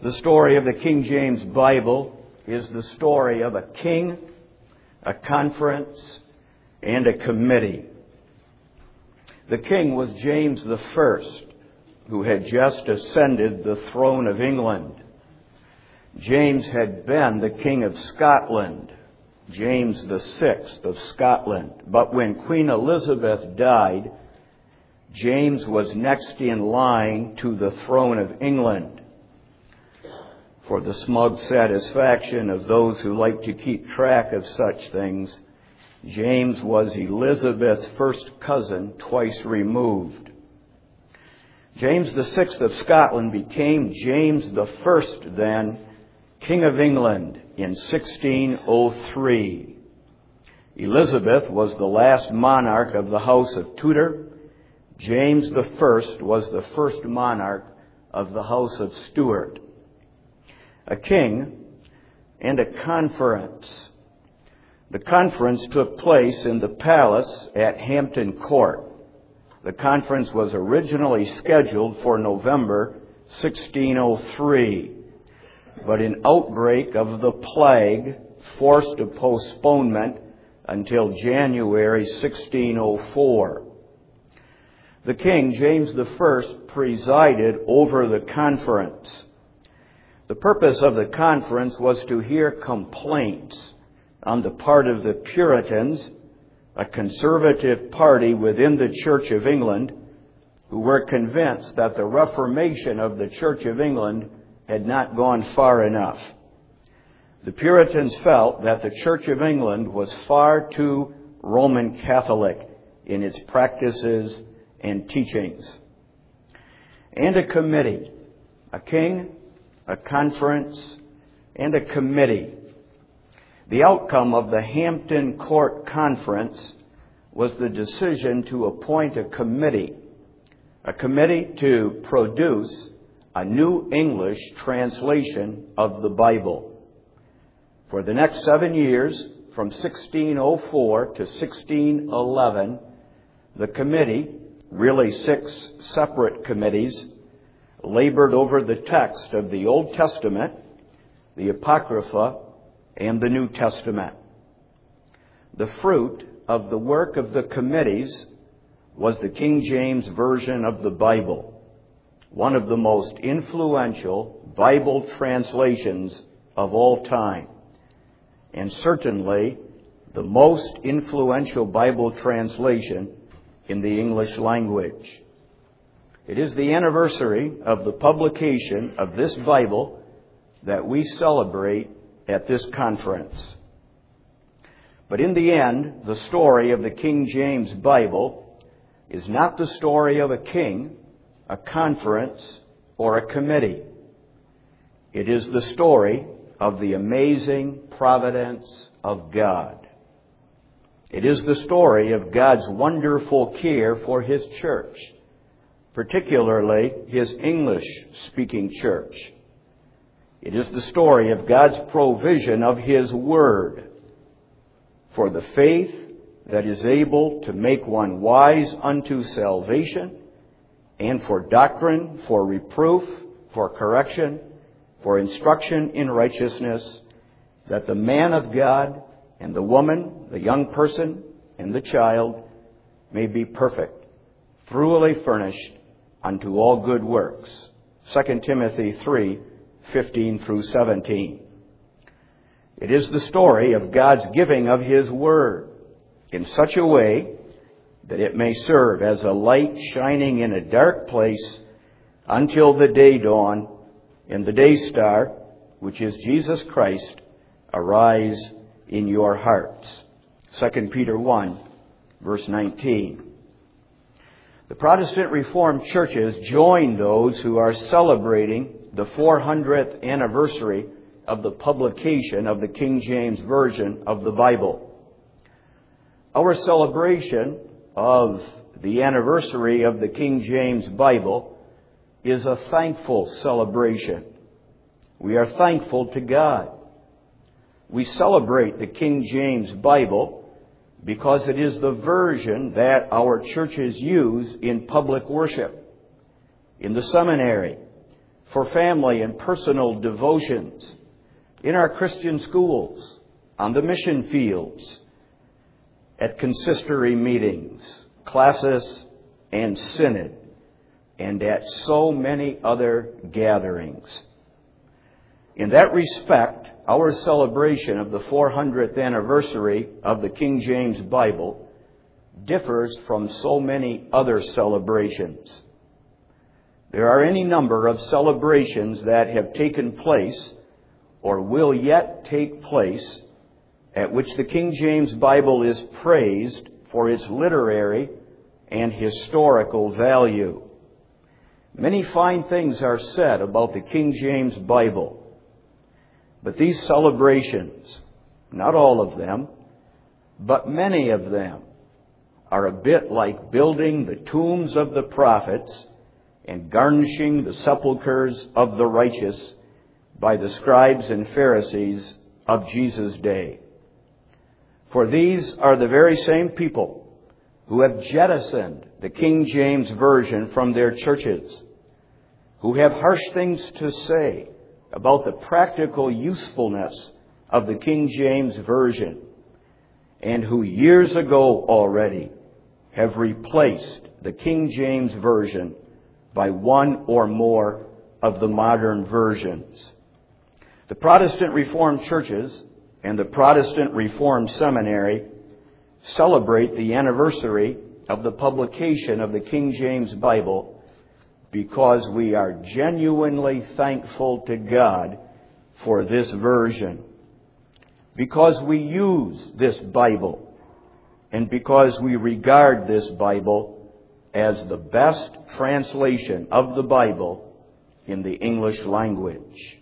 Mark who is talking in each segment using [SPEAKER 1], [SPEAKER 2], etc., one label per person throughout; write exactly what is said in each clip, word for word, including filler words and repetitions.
[SPEAKER 1] The story of the King James Bible is the story of a king, a conference, and a committee. The king was James the First, who had just ascended the throne of England. James had been the King of Scotland, James the Sixth of Scotland. But when Queen Elizabeth died, James was next in line to the throne of England. For the smug satisfaction of those who like to keep track of such things, James was Elizabeth's first cousin, twice removed. James the Sixth of Scotland became James the First, then, King of England in sixteen oh three. Elizabeth was the last monarch of the House of Tudor. James the First was the first monarch of the House of Stuart. A king and a conference. The conference took place in the palace at Hampton Court. The conference was originally scheduled for November sixteen oh three, but an outbreak of the plague forced a postponement until January sixteen oh four. The king, James the First, presided over the conference. The purpose of the conference was to hear complaints on the part of the Puritans, a conservative party within the Church of England, who were convinced that the Reformation of the Church of England had not gone far enough. The Puritans felt that the Church of England was far too Roman Catholic in its practices and teachings. And a committee, a king, a conference, and a committee. The outcome of the Hampton Court Conference was the decision to appoint a committee, a committee to produce a new English translation of the Bible. For the next seven years, from sixteen oh four to sixteen eleven, the committee, really six separate committees, labored over the text of the Old Testament, the Apocrypha, and the New Testament. The fruit of the work of the committees was the King James Version of the Bible, one of the most influential Bible translations of all time, and certainly the most influential Bible translation in the English language. It is the anniversary of the publication of this Bible that we celebrate at this conference. But in the end, the story of the King James Bible is not the story of a king, a conference, or a committee. It is the story of the amazing providence of God. It is the story of God's wonderful care for His church, particularly His English-speaking church. It is the story of God's provision of His Word for the faith that is able to make one wise unto salvation, and for doctrine, for reproof, for correction, for instruction in righteousness, that the man of God and the woman, the young person and the child may be perfect, thoroughly furnished unto all good works. Second Timothy three, fifteen through seventeen. It is the story of God's giving of His Word in such a way that it may serve as a light shining in a dark place until the day dawn and the day star, which is Jesus Christ, arise in your hearts. Second Peter one, verse nineteen. The Protestant Reformed churches join those who are celebrating the four hundredth anniversary of the publication of the King James Version of the Bible. Our celebration of the anniversary of the King James Bible is a thankful celebration. We are thankful to God. We celebrate the King James Bible because it is the version that our churches use in public worship, in the seminary, for family and personal devotions, in our Christian schools, on the mission fields, at consistory meetings, classis, and synod, and at so many other gatherings. In that respect, our celebration of the four hundredth anniversary of the King James Bible differs from so many other celebrations. There are any number of celebrations that have taken place or will yet take place at which the King James Bible is praised for its literary and historical value. Many fine things are said about the King James Bible, but these celebrations, not all of them, but many of them, are a bit like building the tombs of the prophets and garnishing the sepulchres of the righteous by the scribes and Pharisees of Jesus' day. For these are the very same people who have jettisoned the King James Version from their churches, who have harsh things to say about the practical usefulness of the King James Version, and who years ago already have replaced the King James Version by one or more of the modern versions. The Protestant Reformed churches and the Protestant Reformed Seminary celebrate the anniversary of the publication of the King James Bible because we are genuinely thankful to God for this version, because we use this Bible, and because we regard this Bible as the best translation of the Bible in the English language.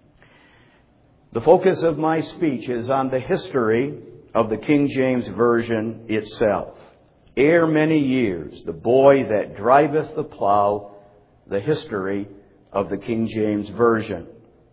[SPEAKER 1] The focus of my speech is on the history of the King James Version itself. Ere many years, the boy that driveth the plow, the history of the King James Version.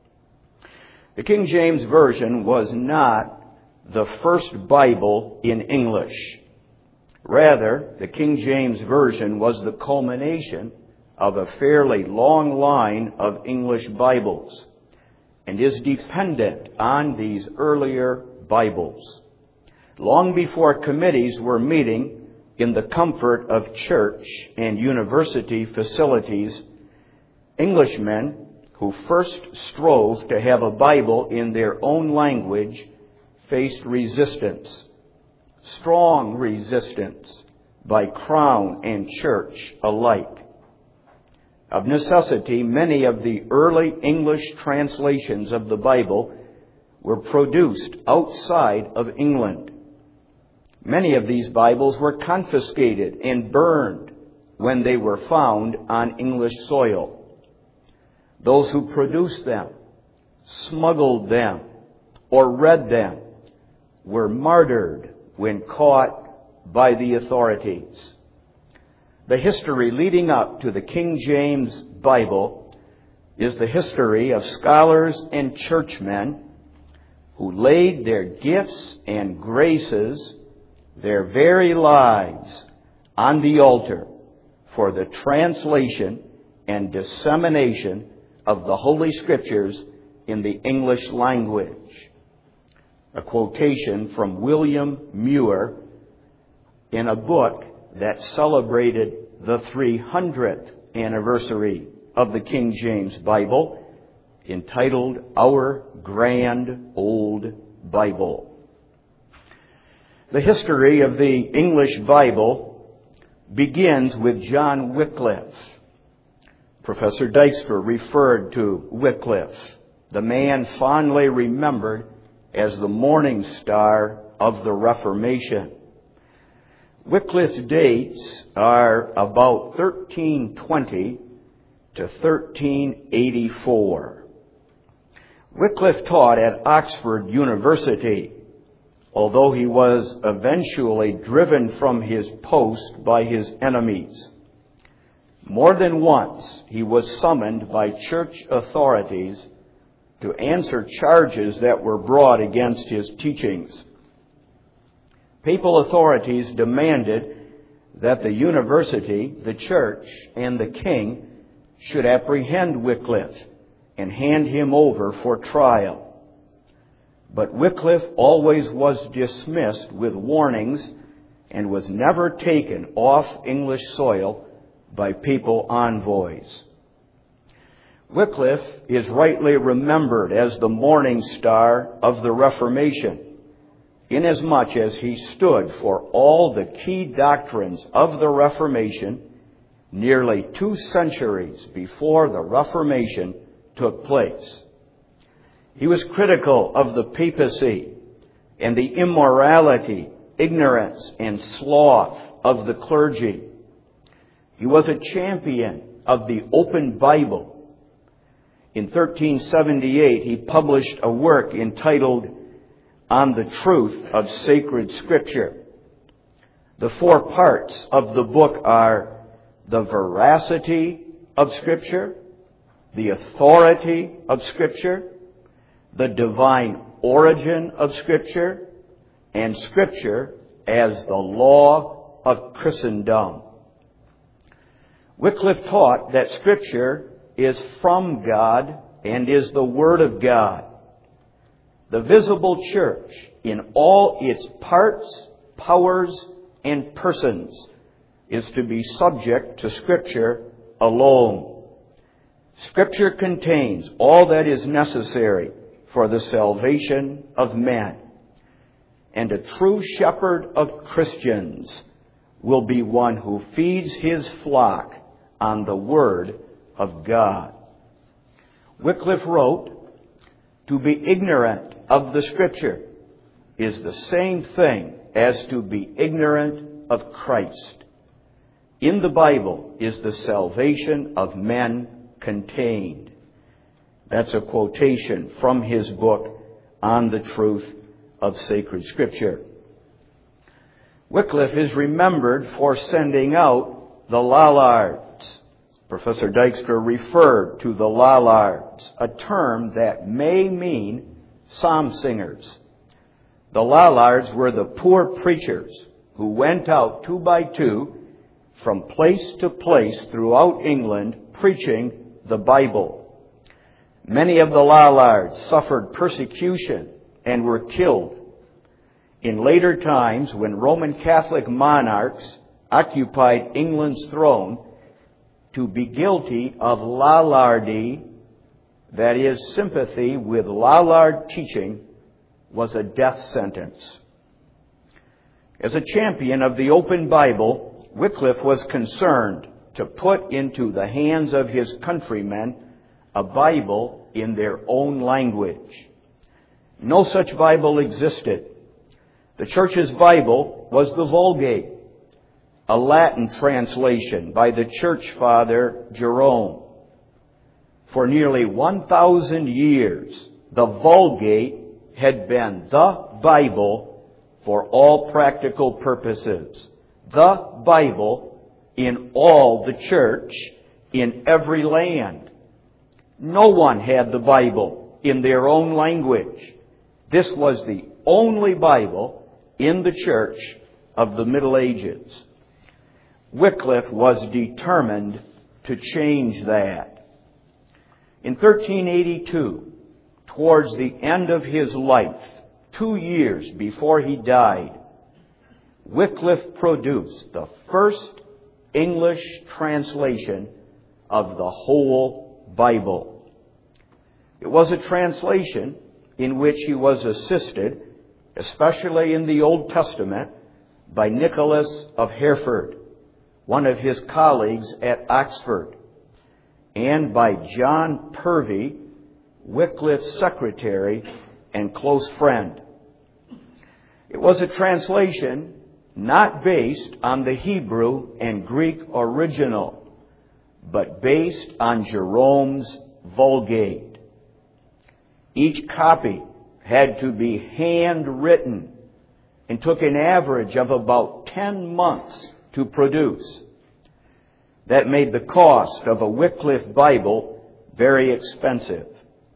[SPEAKER 1] The King James Version was not the first Bible in English. Rather, the King James Version was the culmination of a fairly long line of English Bibles and is dependent on these earlier Bibles. Long before committees were meeting in the comfort of church and university facilities, Englishmen who first strove to have a Bible in their own language faced resistance, strong resistance by Crown and church alike. Of necessity, many of the early English translations of the Bible were produced outside of England. Many of these Bibles were confiscated and burned when they were found on English soil. Those who produced them, smuggled them, or read them were martyred when caught by the authorities. The history leading up to the King James Bible is the history of scholars and churchmen who laid their gifts and graces, their very lives, on the altar for the translation and dissemination of the Holy Scriptures in the English language. A quotation from William Muir in a book that celebrated the three hundredth anniversary of the King James Bible, entitled Our Grand Old Bible. The history of the English Bible begins with John Wycliffe. Professor Dykstra referred to Wycliffe, the man fondly remembered as the morning star of the Reformation. Wycliffe's dates are about thirteen twenty to thirteen eighty-four. Wycliffe taught at Oxford University, although he was eventually driven from his post by his enemies. More than once, he was summoned by church authorities to answer charges that were brought against his teachings. Papal authorities demanded that the university, the church, and the king should apprehend Wycliffe and hand him over for trial. But Wycliffe always was dismissed with warnings and was never taken off English soil by papal envoys. Wycliffe is rightly remembered as the morning star of the Reformation, inasmuch as he stood for all the key doctrines of the Reformation nearly two centuries before the Reformation took place. He was critical of the papacy and the immorality, ignorance, and sloth of the clergy. He was a champion of the open Bible. In thirteen seventy-eight, he published a work entitled On the Truth of Sacred Scripture. The four parts of the book are the veracity of Scripture, the authority of Scripture, the divine origin of Scripture, and Scripture as the law of Christendom. Wycliffe taught that Scripture is from God and is the Word of God. The visible church, in all its parts, powers, and persons, is to be subject to Scripture alone. Scripture contains all that is necessary for the salvation of men. And a true shepherd of Christians will be one who feeds his flock on the Word of God. Wycliffe wrote, "To be ignorant of the Scripture is the same thing as to be ignorant of Christ. In the Bible is the salvation of men contained." That's a quotation from his book, On the Truth of Sacred Scripture. Wycliffe is remembered for sending out the Lollards. Professor Dykstra referred to the Lollards, a term that may mean psalm singers. The Lollards were the poor preachers who went out two by two from place to place throughout England preaching the Bible. Many of the Lollards suffered persecution and were killed. In later times, when Roman Catholic monarchs occupied England's throne, to be guilty of Lollardy, that is, sympathy with Lollard teaching, was a death sentence. As a champion of the open Bible, Wycliffe was concerned to put into the hands of his countrymen a Bible in their own language. No such Bible existed. The Church's Bible was the Vulgate, a Latin translation by the Church Father Jerome. For nearly one thousand years, the Vulgate had been the Bible for all practical purposes. The Bible in all the church, in every land. No one had the Bible in their own language. This was the only Bible in the church of the Middle Ages. Wycliffe was determined to change that. In thirteen eighty-two, towards the end of his life, two years before he died, Wycliffe produced the first English translation of the whole Bible. It was a translation in which he was assisted, especially in the Old Testament, by Nicholas of Hereford, one of his colleagues at Oxford, and by John Purvey, Wycliffe's secretary and close friend. It was a translation not based on the Hebrew and Greek original, but based on Jerome's Vulgate. Each copy had to be handwritten and took an average of about ten months to produce. That made the cost of a Wycliffe Bible very expensive.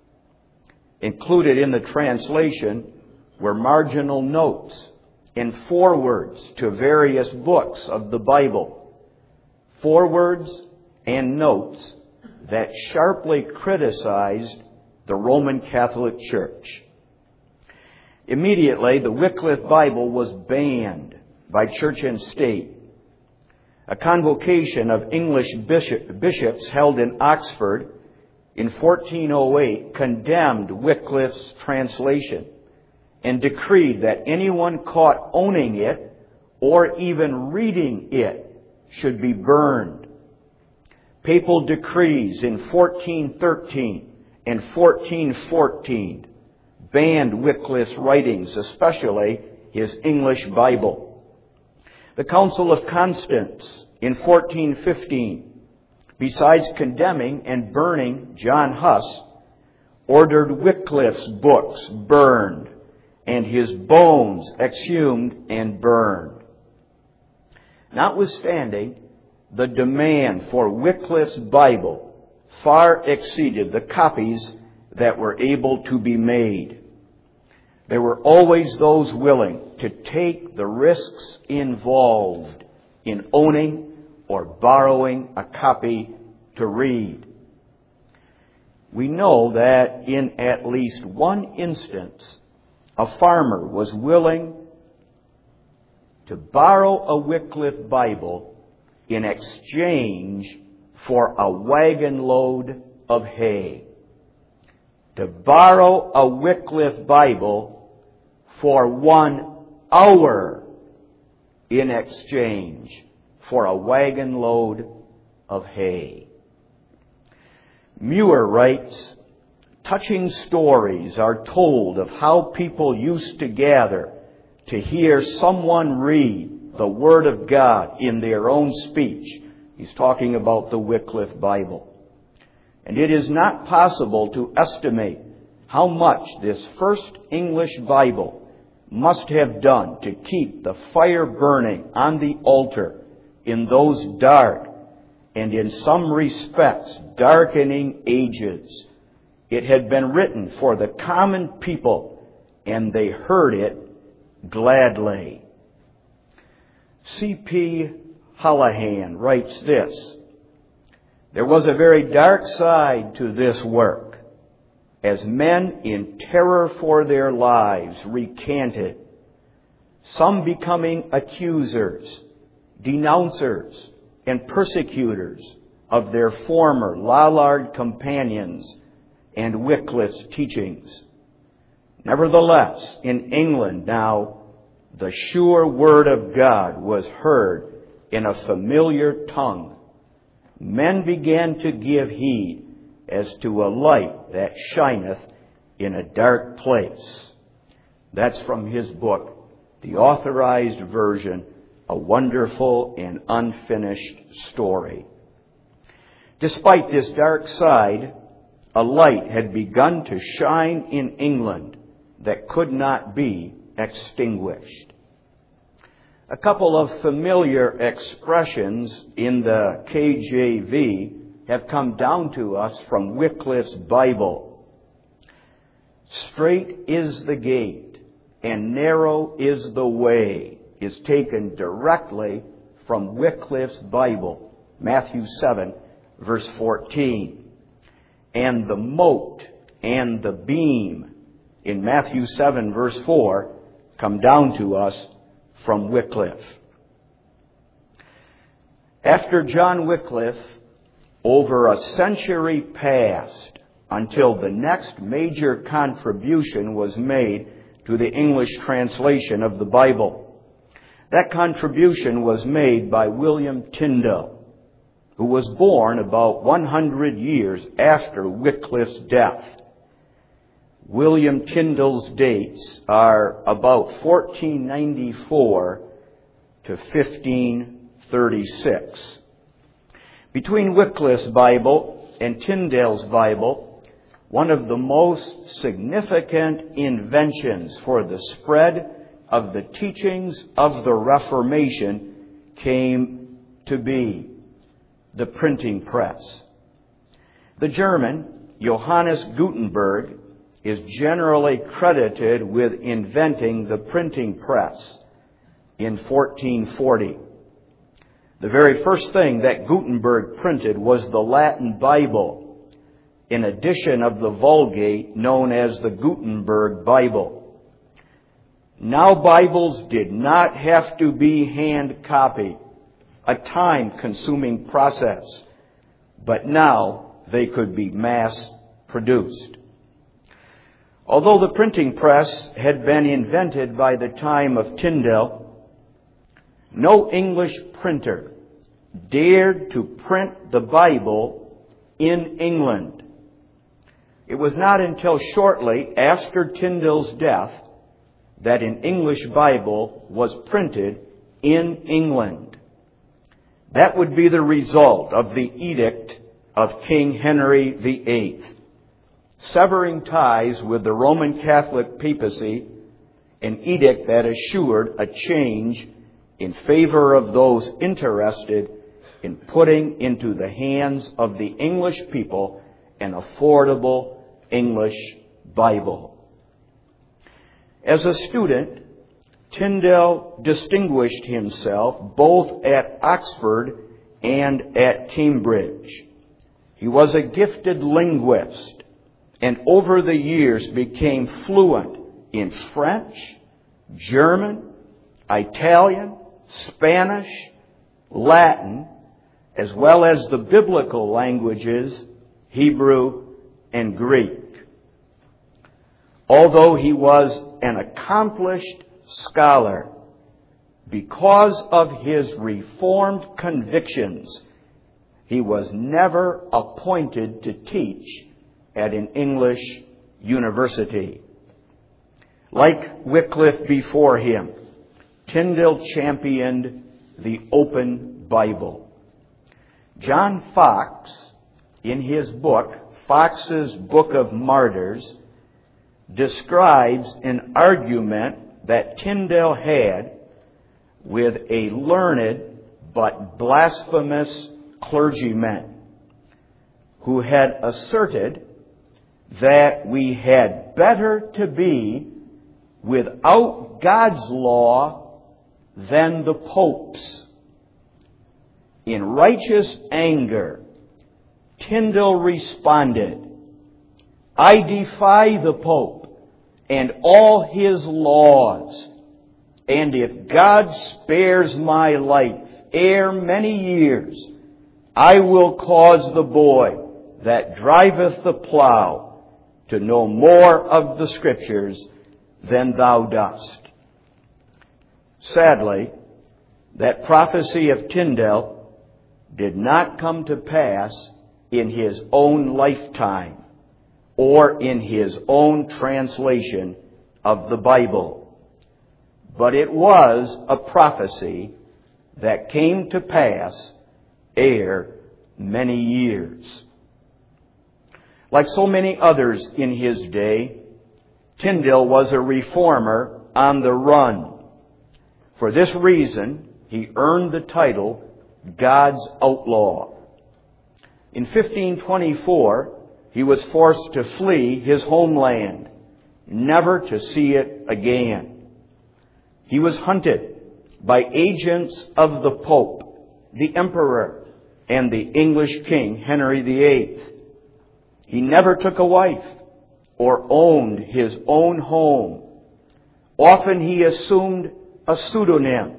[SPEAKER 1] Included in the translation were marginal notes and forewords to various books of the Bible. Forewords and notes that sharply criticized the Roman Catholic Church. Immediately, the Wycliffe Bible was banned by church and state. A convocation of English bishop, bishops held in Oxford in fourteen oh eight condemned Wycliffe's translation and decreed that anyone caught owning it or even reading it should be burned. Papal decrees in fourteen thirteen and fourteen fourteen banned Wycliffe's writings, especially his English Bible. The Council of Constance in fourteen fifteen, besides condemning and burning John Huss, ordered Wycliffe's books burned and his bones exhumed and burned. Notwithstanding, the demand for Wycliffe's Bible far exceeded the copies that were able to be made. There were always those willing to take the risks involved in owning or borrowing a copy to read. We know that in at least one instance, a farmer was willing to borrow a Wycliffe Bible in exchange for a wagon load of hay. To borrow a Wycliffe Bible for one hour in exchange for a wagon load of hay. Muir writes, touching stories are told of how people used to gather to hear someone read the Word of God in their own speech. He's talking about the Wycliffe Bible. And it is not possible to estimate how much this first English Bible must have done to keep the fire burning on the altar in those dark and in some respects darkening ages. It had been written for the common people, and they heard it gladly. C P Holohan writes this, there was a very dark side to this work, as men in terror for their lives recanted, some becoming accusers, denouncers, and persecutors of their former Lollard companions and Wycliffe's teachings. Nevertheless, in England now, the sure word of God was heard in a familiar tongue. Men began to give heed as to a light that shineth in a dark place. That's from his book, The Authorized Version, A Wonderful and Unfinished Story. Despite this dark side, a light had begun to shine in England that could not be extinguished. A couple of familiar expressions in the K J V have come down to us from Wycliffe's Bible. Straight is the gate and narrow is the way is taken directly from Wycliffe's Bible, Matthew seven, verse fourteen. And the moat and the beam in Matthew seven, verse four, come down to us from Wycliffe. After John Wycliffe, over a century passed until the next major contribution was made to the English translation of the Bible. That contribution was made by William Tyndale, who was born about one hundred years after Wycliffe's death. William Tyndale's dates are about fourteen ninety-four to fifteen thirty-six. Between Wycliffe's Bible and Tyndale's Bible, one of the most significant inventions for the spread of the teachings of the Reformation came to be the printing press. The German, Johannes Gutenberg, is generally credited with inventing the printing press in fourteen forty. The very first thing that Gutenberg printed was the Latin Bible, an edition of the Vulgate known as the Gutenberg Bible. Now Bibles did not have to be hand copied, a time-consuming process, but now they could be mass-produced. Although the printing press had been invented by the time of Tyndale, no English printer dared to print the Bible in England. It was not until shortly after Tyndale's death that an English Bible was printed in England. That would be the result of the edict of King Henry the Eighth, severing ties with the Roman Catholic papacy, an edict that assured a change in favor of those interested in putting into the hands of the English people an affordable English Bible. As a student, Tyndale distinguished himself both at Oxford and at Cambridge. He was a gifted linguist, and over the years became fluent in French, German, Italian, Spanish, Latin, as well as the biblical languages, Hebrew and Greek. Although he was an accomplished scholar, because of his Reformed convictions, he was never appointed to teach at an English university. Like Wycliffe before him, Tyndale championed the open Bible. John Foxe, in his book, Foxe's Book of Martyrs, describes an argument that Tyndale had with a learned but blasphemous clergyman who had asserted that we had better to be without God's law than the Pope's. In righteous anger, Tyndale responded, "I defy the Pope and all his laws, and if God spares my life ere many years, I will cause the boy that driveth the plough to know more of the Scriptures than thou dost." Sadly, that prophecy of Tyndale did not come to pass in his own lifetime or in his own translation of the Bible. But it was a prophecy that came to pass ere many years. Like so many others in his day, Tyndale was a reformer on the run. For this reason, he earned the title God's Outlaw. In fifteen twenty-four, he was forced to flee his homeland, never to see it again. He was hunted by agents of the Pope, the Emperor, and the English King Henry the Eighth. He never took a wife or owned his own home. Often he assumed a pseudonym,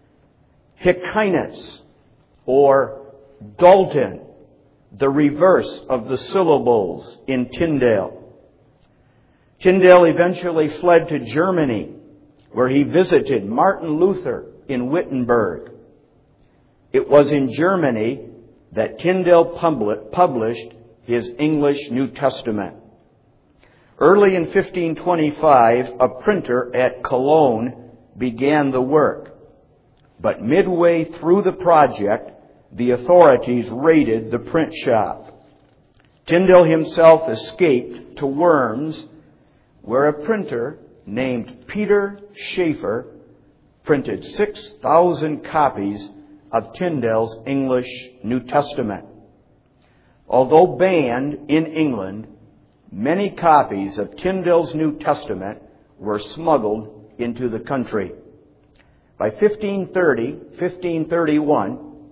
[SPEAKER 1] Hickinus or Dalton, the reverse of the syllables in Tyndale. Tyndale eventually fled to Germany, where he visited Martin Luther in Wittenberg. It was in Germany that Tyndale published his English New Testament. Early in fifteen twenty-five, a printer at Cologne began the work. But midway through the project, the authorities raided the print shop. Tyndale himself escaped to Worms, where a printer named Peter Schaeffer printed six thousand copies of Tyndale's English New Testament. Although banned in England, many copies of Tyndale's New Testament were smuggled into the country. By fifteen thirty, fifteen thirty-one,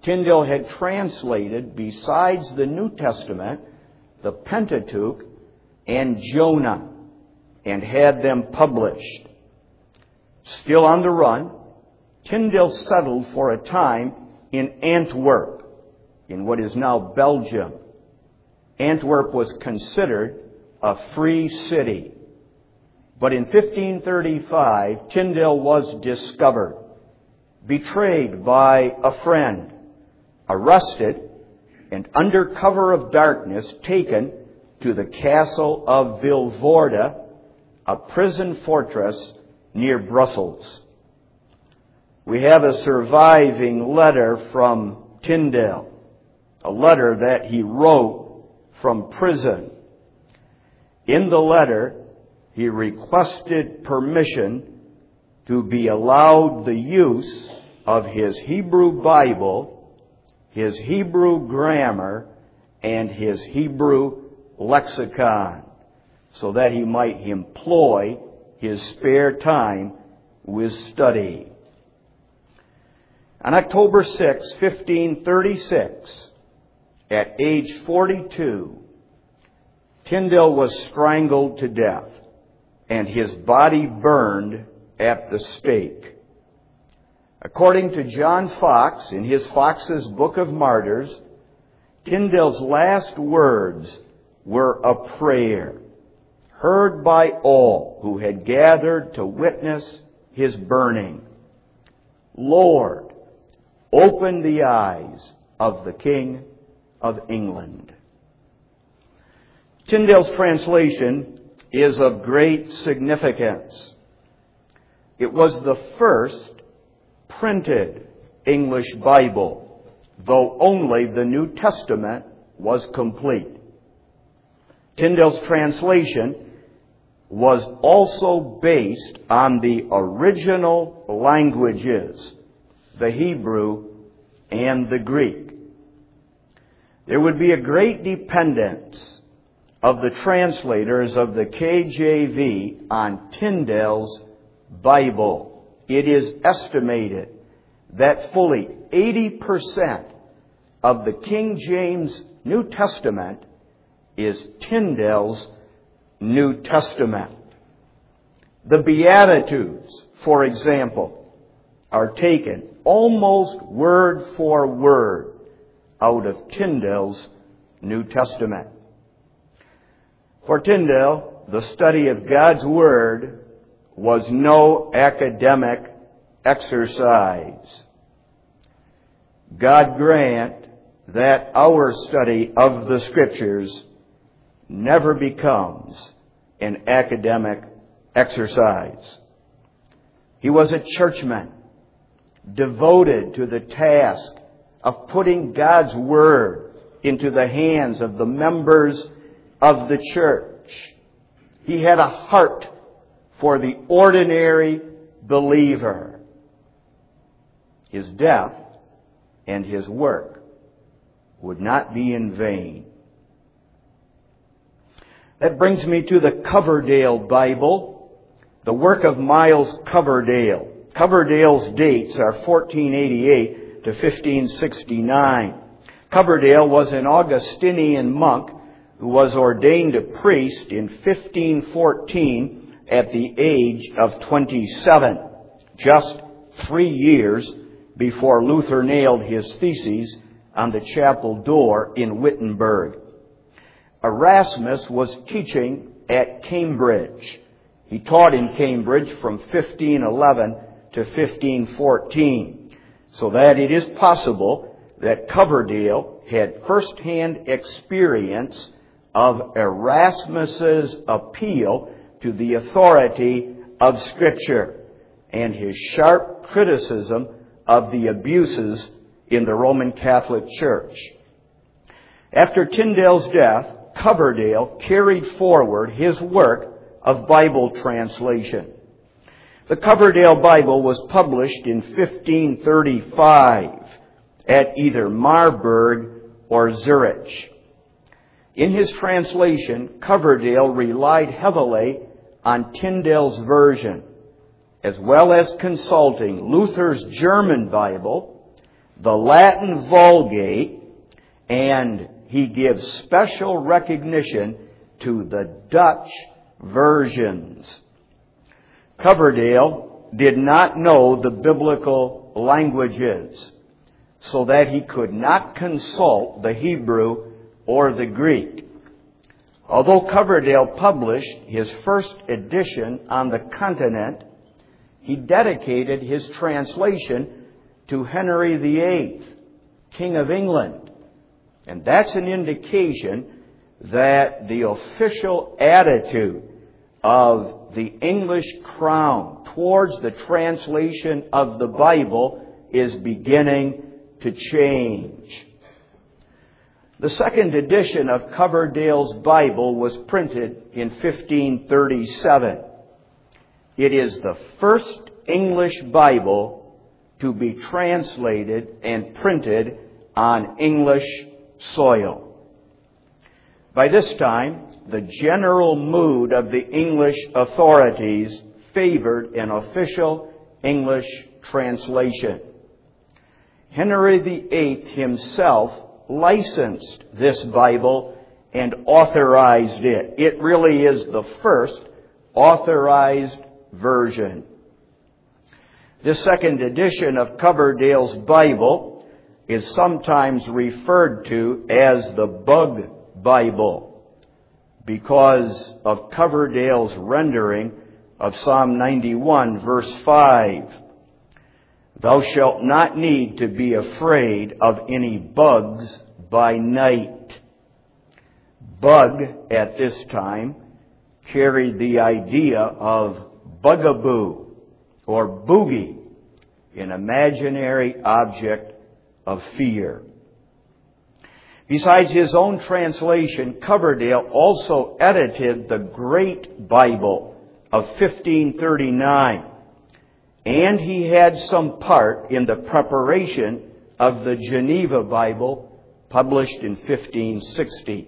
[SPEAKER 1] Tyndale had translated, besides the New Testament, the Pentateuch and Jonah, and had them published. Still on the run, Tyndale settled for a time in Antwerp, in what is now Belgium. Antwerp was considered a free city. But in fifteen thirty-five, Tyndale was discovered, betrayed by a friend, arrested, and under cover of darkness taken to the castle of Vilvoorde, a prison fortress near Brussels. We have a surviving letter from Tyndale, a letter that he wrote from prison. In the letter, he requested permission to be allowed the use of his Hebrew Bible, his Hebrew grammar, and his Hebrew lexicon, so that he might employ his spare time with study. On October sixth, fifteen thirty-six, at age forty-two, Tyndale was strangled to death and his body burned at the stake. According to John Foxe, in his Foxe's Book of Martyrs, Tyndale's last words were a prayer, heard by all who had gathered to witness his burning. Lord, open the eyes of the King of England. Tyndale's translation is of great significance. It was the first printed English Bible, though only the New Testament was complete. Tyndale's translation was also based on the original languages, the Hebrew and the Greek. There would be a great dependence of the translators of the K J V on Tyndale's Bible. It is estimated that fully eighty percent of the King James New Testament is Tyndale's New Testament. The Beatitudes, for example, are taken almost word for word out of Tyndale's New Testament. For Tyndale, the study of God's Word was no academic exercise. God grant that our study of the Scriptures never becomes an academic exercise. He was a churchman, devoted to the task of putting God's Word into the hands of the members of the church. He had a heart for the ordinary believer. His death and his work would not be in vain. That brings me to the Coverdale Bible, the work of Miles Coverdale. Coverdale's dates are fourteen eighty-eight to fifteen sixty-nine. Coverdale was an Augustinian monk who was ordained a priest in fifteen fourteen at the age of twenty-seven, just three years before Luther nailed his theses on the chapel door in Wittenberg. Erasmus was teaching at Cambridge. He taught in Cambridge from fifteen eleven to fifteen fourteen, so that it is possible that Coverdale had first-hand experience of Erasmus's appeal to the authority of Scripture and his sharp criticism of the abuses in the Roman Catholic Church. After Tyndale's death, Coverdale carried forward his work of Bible translation. The Coverdale Bible was published in fifteen thirty-five at either Marburg or Zurich. In his translation, Coverdale relied heavily on Tyndale's version, as well as consulting Luther's German Bible, the Latin Vulgate, and he gives special recognition to the Dutch versions. Coverdale did not know the biblical languages, so that he could not consult the Hebrew or the Greek. Although Coverdale published his first edition on the continent, he dedicated his translation to Henry the Eighth, King of England. And that's an indication that the official attitude of the English crown towards the translation of the Bible is beginning to change. The second edition of Coverdale's Bible was printed in fifteen thirty-seven. It is the first English Bible to be translated and printed on English soil. By this time, the general mood of the English authorities favored an official English translation. Henry the Eighth himself licensed this Bible and authorized it. It really is the first authorized version. This second edition of Coverdale's Bible is sometimes referred to as the Bug Bible because of Coverdale's rendering of Psalm ninety-one, verse five. Thou shalt not need to be afraid of any bugs by night. Bug at this time carried the idea of bugaboo or boogie, an imaginary object of fear. Besides his own translation, Coverdale also edited the Great Bible of fifteen thirty-nine, and he had some part in the preparation of the Geneva Bible published in fifteen sixty.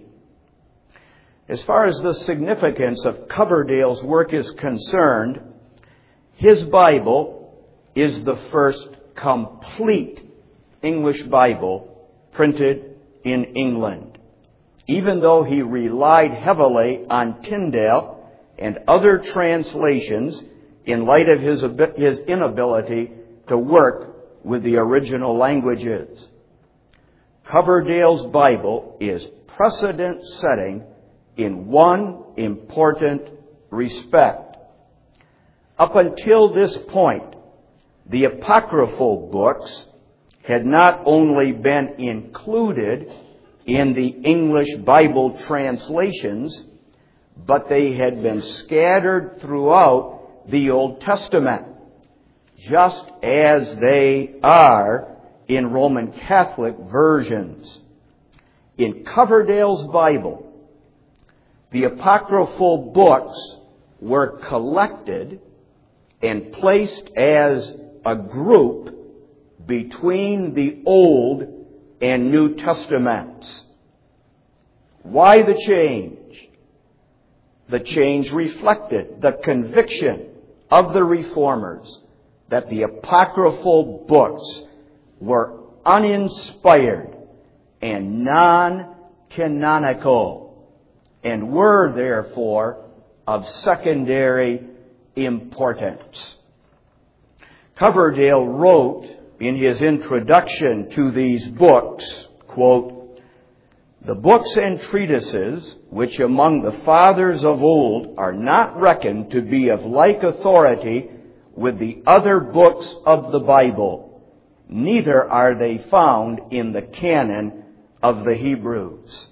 [SPEAKER 1] As far as the significance of Coverdale's work is concerned, his Bible is the first complete English Bible printed in England. Even though he relied heavily on Tyndale and other translations in light of his, his inability to work with the original languages. Coverdale's Bible is precedent-setting in one important respect. Up until this point, the apocryphal books had not only been included in the English Bible translations, but they had been scattered throughout the Old Testament, just as they are in Roman Catholic versions. In Coverdale's Bible, the apocryphal books were collected and placed as a group between the Old and New Testaments. Why the change? The change reflected the conviction of the Reformers that the apocryphal books were uninspired and non-canonical and were therefore of secondary importance. Coverdale wrote in his introduction to these books, quote, "The books and treatises which among the fathers of old are not reckoned to be of like authority with the other books of the Bible, neither are they found in the canon of the Hebrews."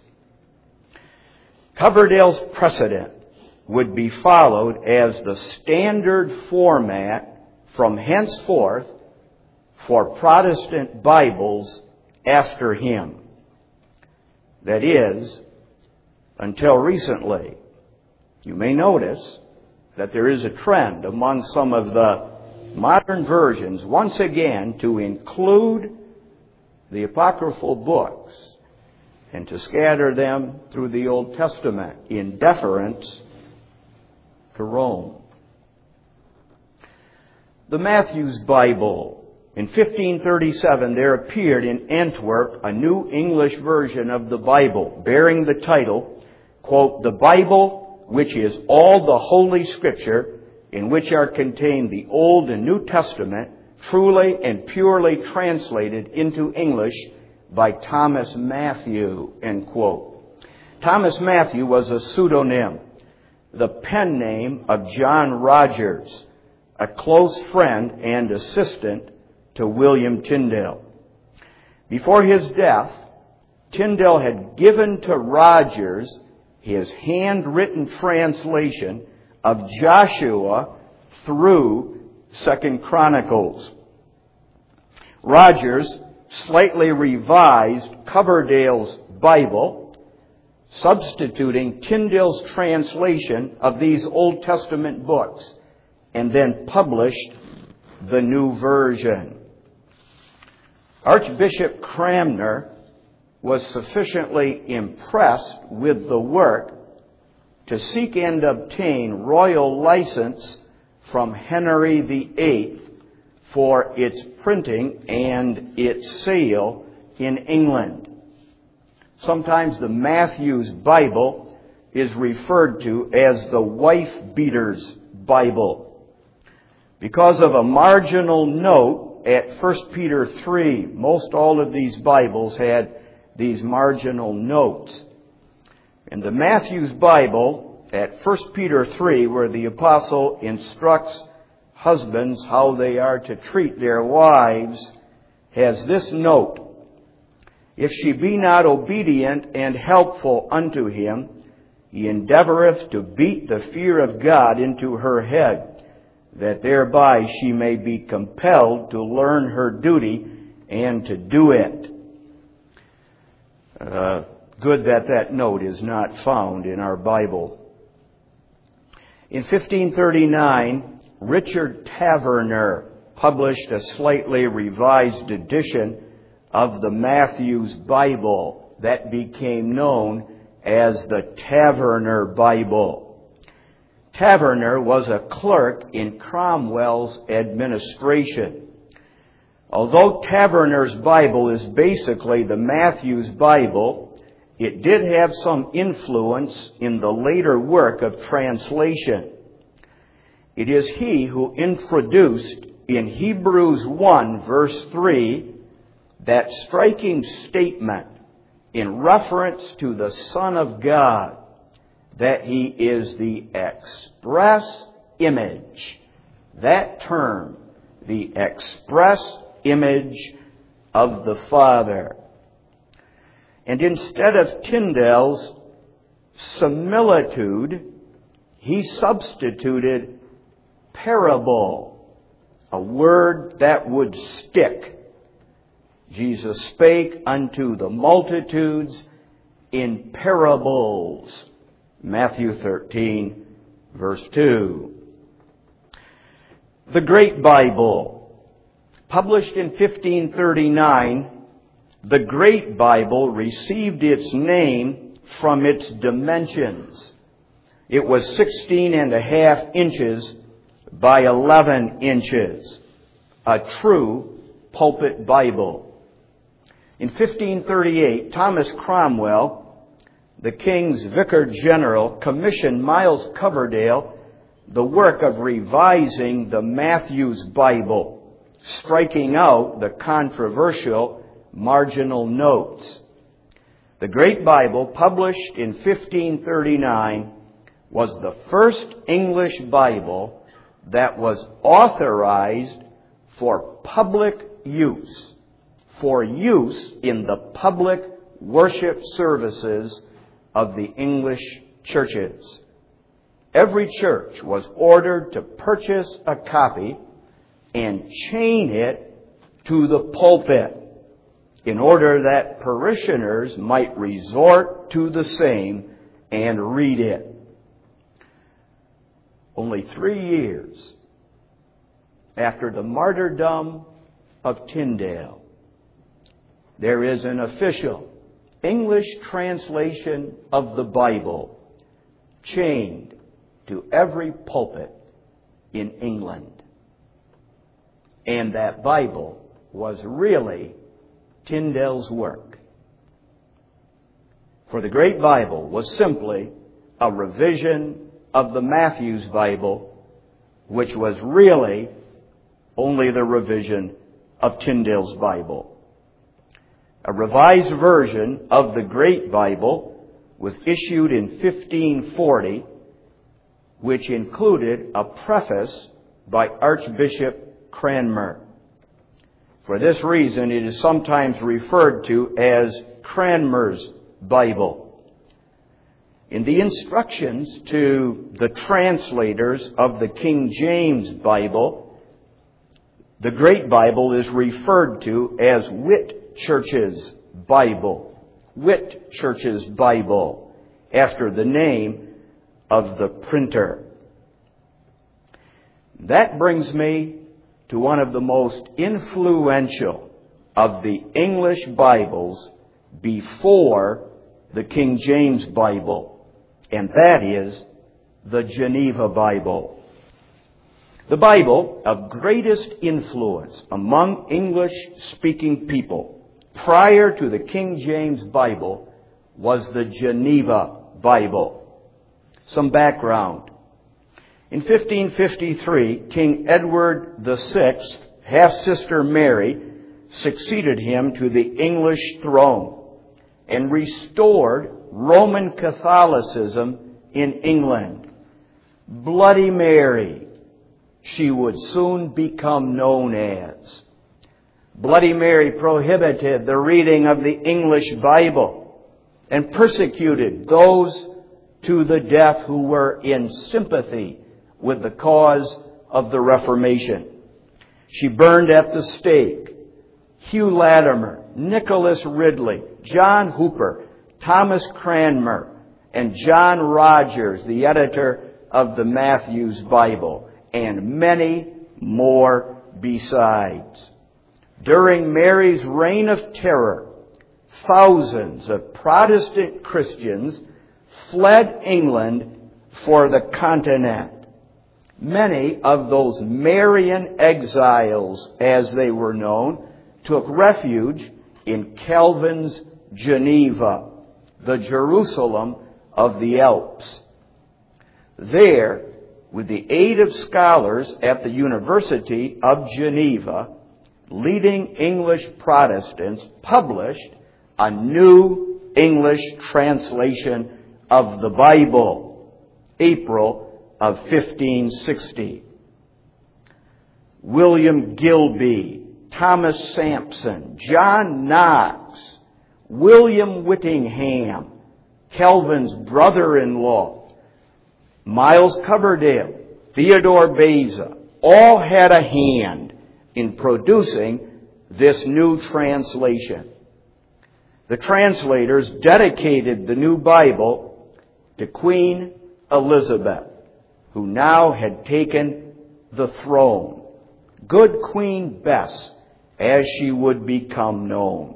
[SPEAKER 1] Coverdale's precedent would be followed as the standard format from henceforth for Protestant Bibles after him. That is, until recently. You may notice that there is a trend among some of the modern versions, once again, to include the apocryphal books and to scatter them through the Old Testament in deference to Rome. The Matthew's Bible In fifteen thirty-seven, there appeared in Antwerp a new English version of the Bible, bearing the title, quote, "The Bible, which is all the Holy Scripture, in which are contained the Old and New Testament, truly and purely translated into English by Thomas Matthew," end quote. Thomas Matthew was a pseudonym, the pen name of John Rogers, a close friend and assistant to William Tyndale. Before his death, Tyndale had given to Rogers his handwritten translation of Joshua through Second Chronicles. Rogers slightly revised Coverdale's Bible, substituting Tyndale's translation of these Old Testament books, and then published the new version. Archbishop Cranmer was sufficiently impressed with the work to seek and obtain royal license from Henry the Eighth for its printing and its sale in England. Sometimes the Matthews Bible is referred to as the Wife Beater's Bible because of a marginal note at First Peter three. Most all of these Bibles had these marginal notes. In the Matthews Bible, at First Peter three, where the apostle instructs husbands how they are to treat their wives, has this note: "If she be not obedient and helpful unto him, he endeavoureth to beat the fear of God into her head, that thereby she may be compelled to learn her duty and to do it." Uh, good that that note is not found in our Bible. In fifteen thirty-nine, Richard Taverner published a slightly revised edition of the Matthews Bible that became known as the Taverner Bible. Taverner was a clerk in Cromwell's administration. Although Taverner's Bible is basically the Matthews Bible, it did have some influence in the later work of translation. It is he who introduced in Hebrews one, verse three, that striking statement in reference to the Son of God, that he is the express image. That term, the express image of the Father. And instead of Tyndale's similitude, he substituted parable, a word that would stick. Jesus spake unto the multitudes in parables. Matthew thirteen, verse two. The Great Bible. Published in fifteen thirty-nine, the Great Bible received its name from its dimensions. It was sixteen and a half inches by eleven inches. A true pulpit Bible. In fifteen thirty-eight, Thomas Cromwell, the King's Vicar General, commissioned Miles Coverdale the work of revising the Matthews Bible, striking out the controversial marginal notes. The Great Bible, published in fifteen thirty-nine, was the first English Bible that was authorized for public use, for use in the public worship services of the English churches. Every church was ordered to purchase a copy and chain it to the pulpit in order that parishioners might resort to the same and read it. Only three years after the martyrdom of Tyndale, there is an official English translation of the Bible chained to every pulpit in England. And that Bible was really Tyndale's work. For the Great Bible was simply a revision of the Matthew's Bible, which was really only the revision of Tyndale's Bible. A revised version of the Great Bible was issued in fifteen forty, which included a preface by Archbishop Cranmer. For this reason, it is sometimes referred to as Cranmer's Bible. In the instructions to the translators of the King James Bible, the Great Bible is referred to as Whitchurch's Bible. Whitchurch's Bible, after the name of the printer. That brings me to one of the most influential of the English Bibles before the King James Bible, and that is the Geneva Bible. The Bible of greatest influence among English-speaking people prior to the King James Bible was the Geneva Bible. Some background. In fifteen fifty-three, King Edward the Sixth, half-sister Mary, succeeded him to the English throne and restored Roman Catholicism in England. Bloody Mary, she would soon become known as. Bloody Mary prohibited the reading of the English Bible and persecuted those to the death who were in sympathy with the cause of the Reformation. She burned at the stake Hugh Latimer, Nicholas Ridley, John Hooper, Thomas Cranmer, and John Rogers, the editor of the Matthew's Bible, and many more besides. During Mary's reign of terror, thousands of Protestant Christians fled England for the continent. Many of those Marian exiles, as they were known, took refuge in Calvin's Geneva, the Jerusalem of the Alps. There, with the aid of scholars at the University of Geneva, leading English Protestants published a new English translation of the Bible, April of fifteen sixty. William Gilby, Thomas Sampson, John Knox, William Whittingham, Calvin's brother-in-law, Miles Coverdale, Theodore Beza, all had a hand in producing this new translation. The translators dedicated the new Bible to Queen Elizabeth, who now had taken the throne. Good Queen Bess, as she would become known.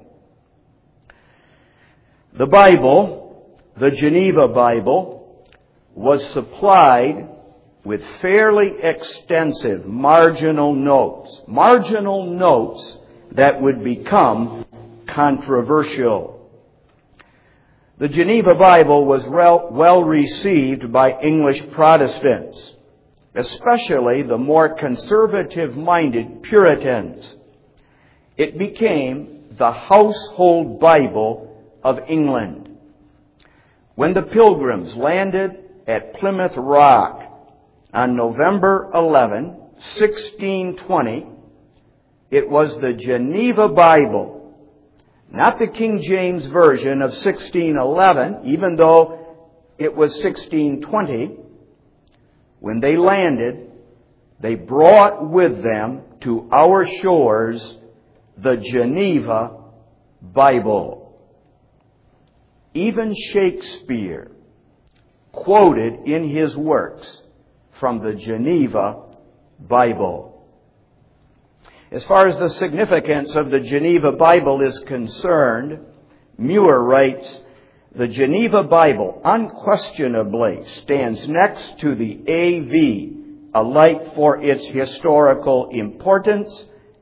[SPEAKER 1] The Bible, the Geneva Bible, was supplied with fairly extensive marginal notes. Marginal notes that would become controversial. The Geneva Bible was well received by English Protestants, especially the more conservative-minded Puritans. It became the household Bible of England. When the Pilgrims landed at Plymouth Rock on November eleventh, sixteen twenty, it was the Geneva Bible, not the King James Version of sixteen eleven, even though it was sixteen twenty. When they landed, they brought with them to our shores the Geneva Bible. Even Shakespeare quoted in his works from the Geneva Bible. As far as the significance of the Geneva Bible is concerned, Muir writes, the Geneva Bible unquestionably stands next to the A V, alike for its historical importance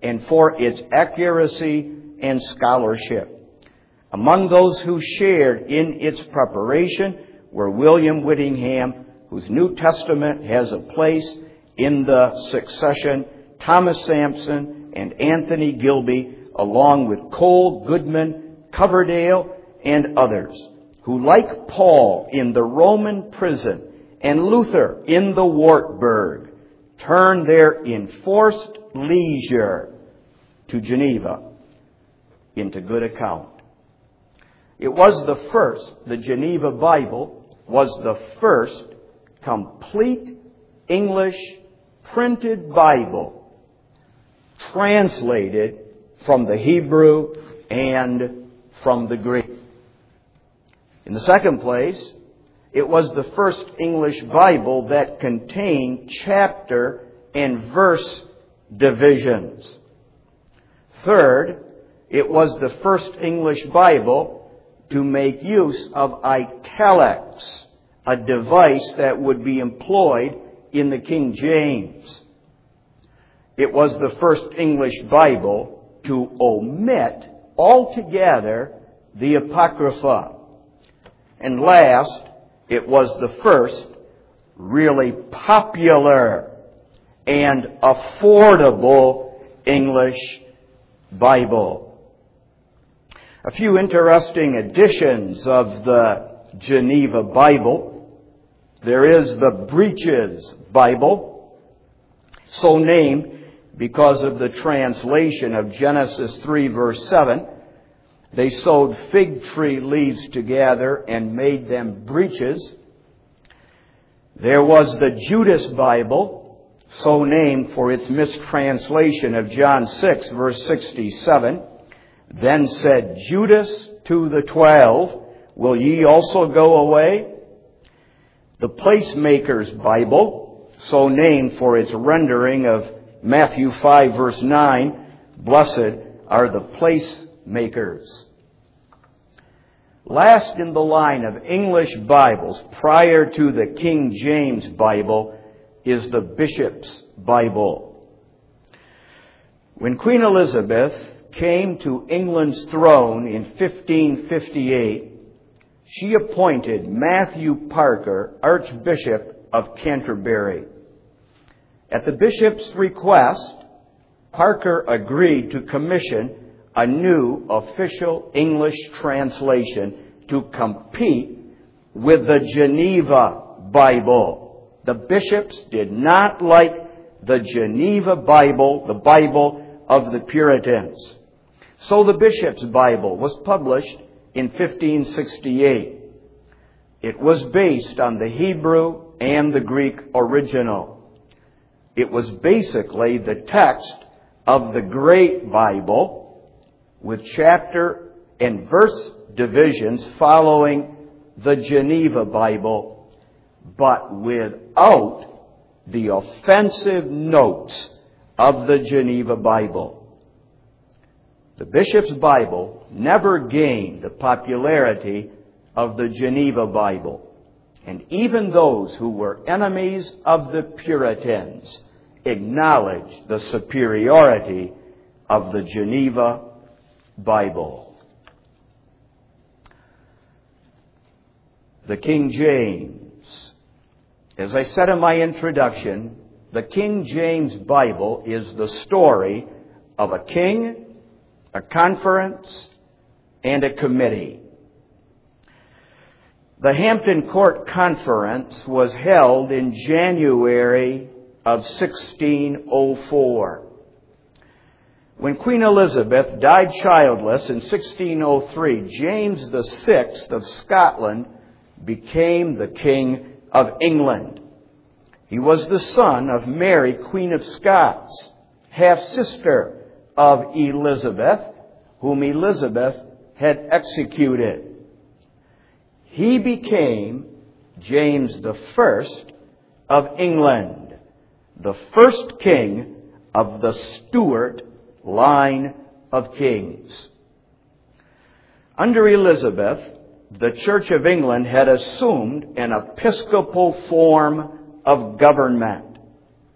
[SPEAKER 1] and for its accuracy and scholarship. Among those who shared in its preparation were William Whittingham, whose New Testament has a place in the succession, Thomas Sampson, and Anthony Gilby, along with Cole, Goodman, Coverdale, and others, who, like Paul in the Roman prison and Luther in the Wartburg, turned their enforced leisure to Geneva into good account. It was the first, the Geneva Bible was the first complete English printed Bible translated from the Hebrew and from the Greek. In the second place, it was the first English Bible that contained chapter and verse divisions. Third, it was the first English Bible to make use of italics, a device that would be employed in the King James. It was the first English Bible to omit altogether the Apocrypha. And last, it was the first really popular and affordable English Bible. A few interesting editions of the Geneva Bible. There is the Breeches Bible, so named because of the translation of Genesis three verse seven. They sewed fig tree leaves together and made them breeches. There was the Judas Bible, so named for its mistranslation of John six verse sixty-seven. Then said Judas to the twelve, will ye also go away? The Placemaker's Bible, so named for its rendering of Matthew five verse nine, blessed are the placemakers. Last in the line of English Bibles prior to the King James Bible is the Bishop's Bible. When Queen Elizabeth came to England's throne in fifteen fifty-eight, she appointed Matthew Parker, Archbishop of Canterbury. At the bishop's request, Parker agreed to commission a new official English translation to compete with the Geneva Bible. The bishops did not like the Geneva Bible, the Bible of the Puritans. So the Bishop's Bible was published in fifteen sixty-eight. It was based on the Hebrew and the Greek original. It was basically the text of the Great Bible with chapter and verse divisions following the Geneva Bible, but without the offensive notes of the Geneva Bible. The Bishop's Bible never gained the popularity of the Geneva Bible. And even those who were enemies of the Puritans acknowledged the superiority of the Geneva Bible. The King James. As I said in my introduction, the King James Bible is the story of a king, a conference, and a committee. The Hampton Court Conference was held in January of sixteen oh four. When Queen Elizabeth died childless in sixteen oh three, James the Sixth of Scotland became the King of England. He was the son of Mary, Queen of Scots, half-sister of Elizabeth, whom Elizabeth had executed. He became James the First of England, the first king of the Stuart line of kings. Under Elizabeth, the Church of England had assumed an episcopal form of government.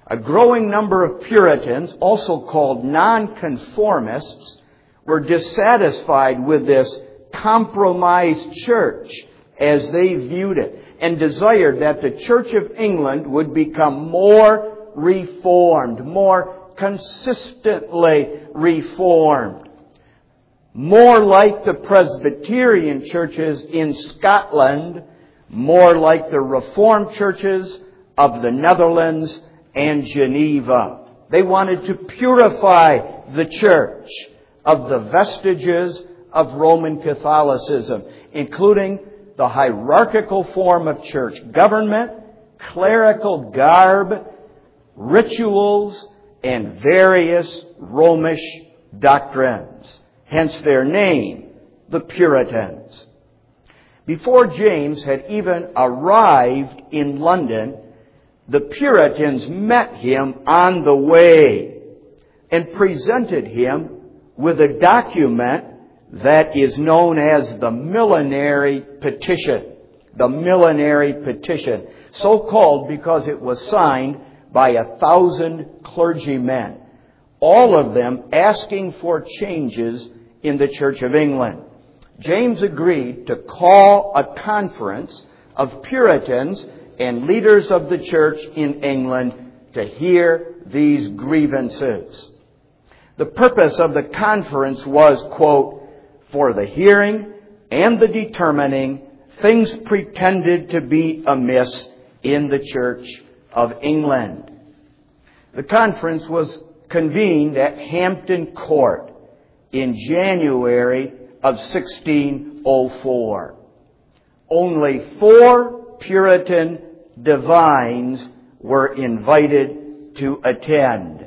[SPEAKER 1] A growing number of Puritans, also called nonconformists, were dissatisfied with this compromised church as they viewed it, and desired that the Church of England would become more reformed, more consistently reformed, more like the Presbyterian churches in Scotland, more like the Reformed churches of the Netherlands and Geneva. They wanted to purify the church of the vestiges of Roman Catholicism, including the hierarchical form of church government, clerical garb, rituals, and various Romish doctrines. Hence their name, the Puritans. Before James had even arrived in London, the Puritans met him on the way and presented him with a document that is known as the Millenary Petition. The Millenary Petition. So called because it was signed by a thousand clergymen, all of them asking for changes in the Church of England. James agreed to call a conference of Puritans and leaders of the church in England to hear these grievances. The purpose of the conference was, quote, for the hearing and the determining things pretended to be amiss in the Church of England. The conference was convened at Hampton Court in January of sixteen oh four. Only four Puritan divines were invited to attend.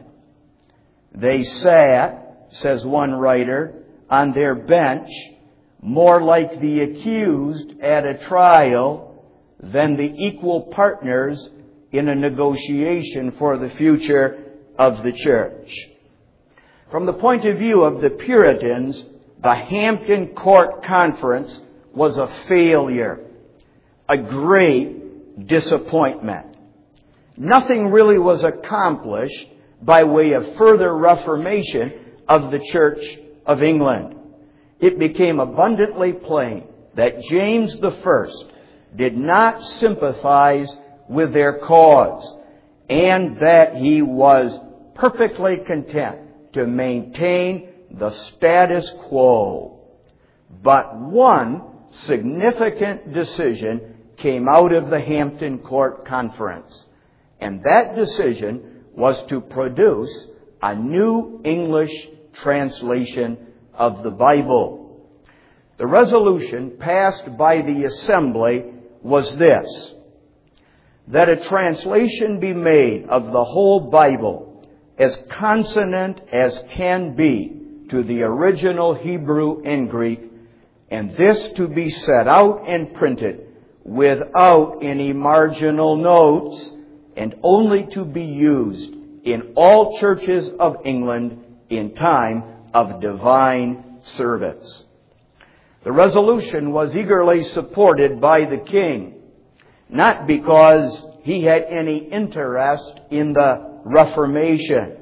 [SPEAKER 1] They sat, says one writer, on their bench, more like the accused at a trial than the equal partners in a negotiation for the future of the church. From the point of view of the Puritans, the Hampton Court Conference was a failure, a great disappointment. Nothing really was accomplished by way of further reformation of the Church of England. It became abundantly plain that James the First did not sympathize with their cause, and that he was perfectly content to maintain the status quo. But one significant decision came out of the Hampton Court Conference, and that decision was to produce a new English translation of the Bible. The resolution passed by the Assembly was this: that a translation be made of the whole Bible as consonant as can be to the original Hebrew and Greek, and this to be set out and printed without any marginal notes, and only to be used in all churches of England in time of divine service. The resolution was eagerly supported by the king, not because he had any interest in the Reformation,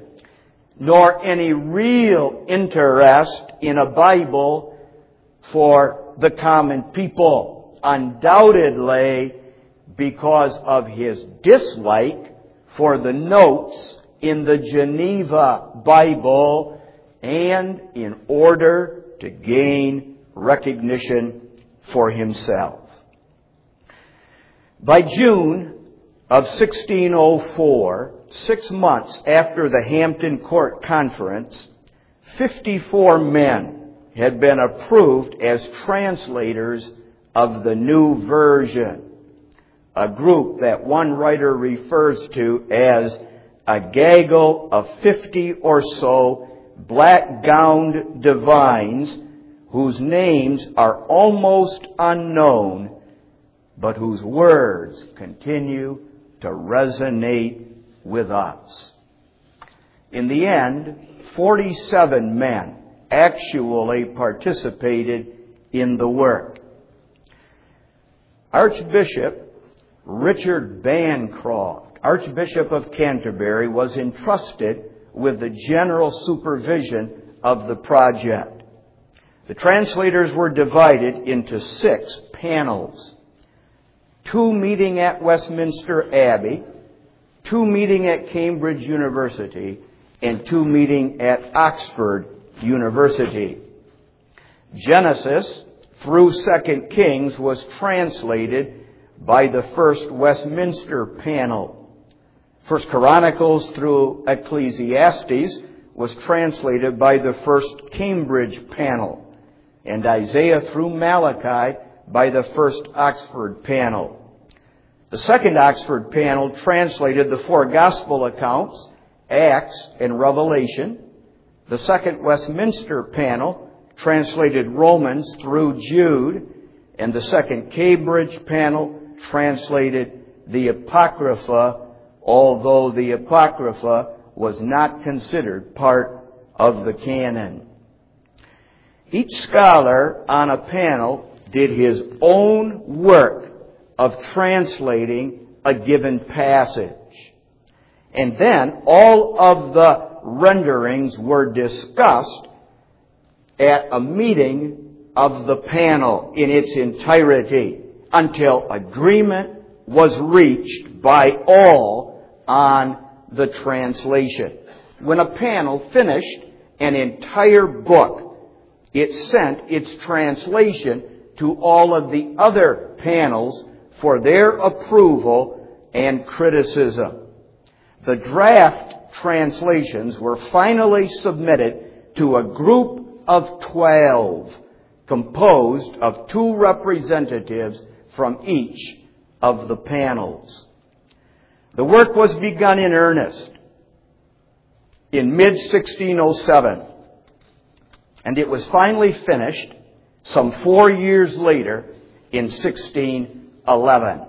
[SPEAKER 1] nor any real interest in a Bible for the common people. Undoubtedly because of his dislike for the notes in the Geneva Bible, and in order to gain recognition for himself. By June of sixteen oh four, six months after the Hampton Court Conference, fifty-four men had been approved as translators of the New Version, a group that one writer refers to as a gaggle of fifty or so black-gowned divines whose names are almost unknown, but whose words continue to resonate with us. In the end, forty-seven men actually participated in the work. Archbishop Richard Bancroft, Archbishop of Canterbury, was entrusted with the general supervision of the project. The translators were divided into six panels. Two meeting at Westminster Abbey, two meeting at Cambridge University, and two meeting at Oxford University. Genesis through Second Kings was translated by the first Westminster panel. First Chronicles through Ecclesiastes was translated by the first Cambridge panel, and Isaiah through Malachi by the first Oxford panel. The second Oxford panel translated the four gospel accounts, Acts and Revelation. The second Westminster panel translated Romans through Jude, and the second Cambridge panel translated the Apocrypha, although the Apocrypha was not considered part of the canon. Each scholar on a panel did his own work of translating a given passage. And then all of the renderings were discussed at a meeting of the panel in its entirety until agreement was reached by all on the translation. When a panel finished an entire book, it sent its translation to all of the other panels for their approval and criticism. The draft translations were finally submitted to a group of twelve, composed of two representatives from each of the panels. The work was begun in earnest in mid sixteen oh seven, and it was finally finished some four years later in sixteen eleven.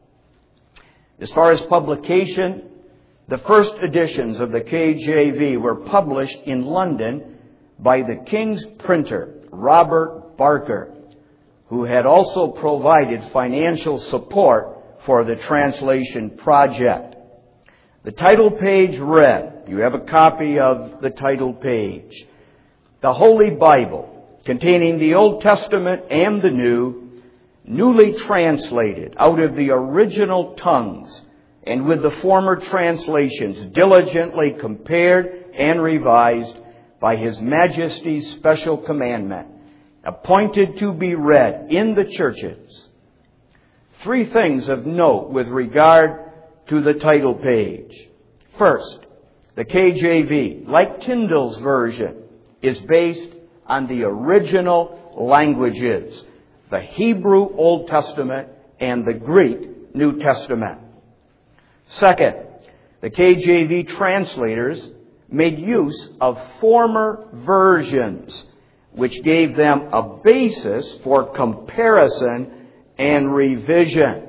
[SPEAKER 1] As far as publication, the first editions of the K J V were published in London by the King's printer, Robert Barker, who had also provided financial support for the translation project. The title page read, you have a copy of the title page, "The Holy Bible, containing the Old Testament and the New, newly translated out of the original tongues, and with the former translations diligently compared and revised by His Majesty's special commandment, appointed to be read in the churches." Three things of note with regard to the title page. First, the K J V, like Tyndale's version, is based on the original languages, the Hebrew Old Testament and the Greek New Testament. Second, the K J V translators made use of former versions, which gave them a basis for comparison and revision.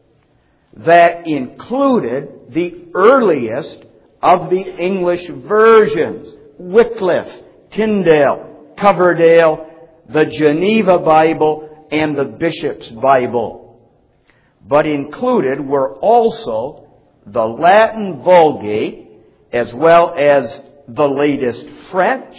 [SPEAKER 1] That included the earliest of the English versions, Wycliffe, Tyndale, Coverdale, the Geneva Bible, and the Bishop's Bible. But included were also the Latin Vulgate, as well as the latest French,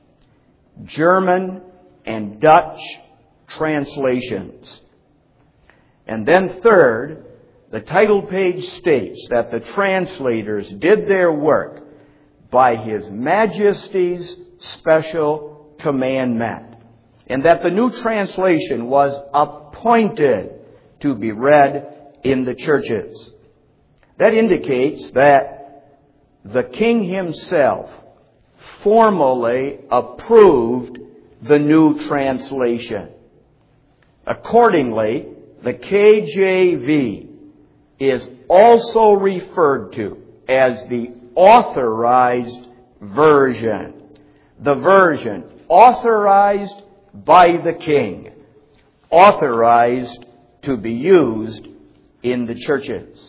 [SPEAKER 1] German, and Dutch translations. And then third, the title page states that the translators did their work by His Majesty's special commandment, and that the new translation was appointed to be read in the churches. That indicates that the King himself formally approved the new translation. Accordingly, the K J V is also referred to as the authorized version. The version authorized by the King, authorized to be used in the churches.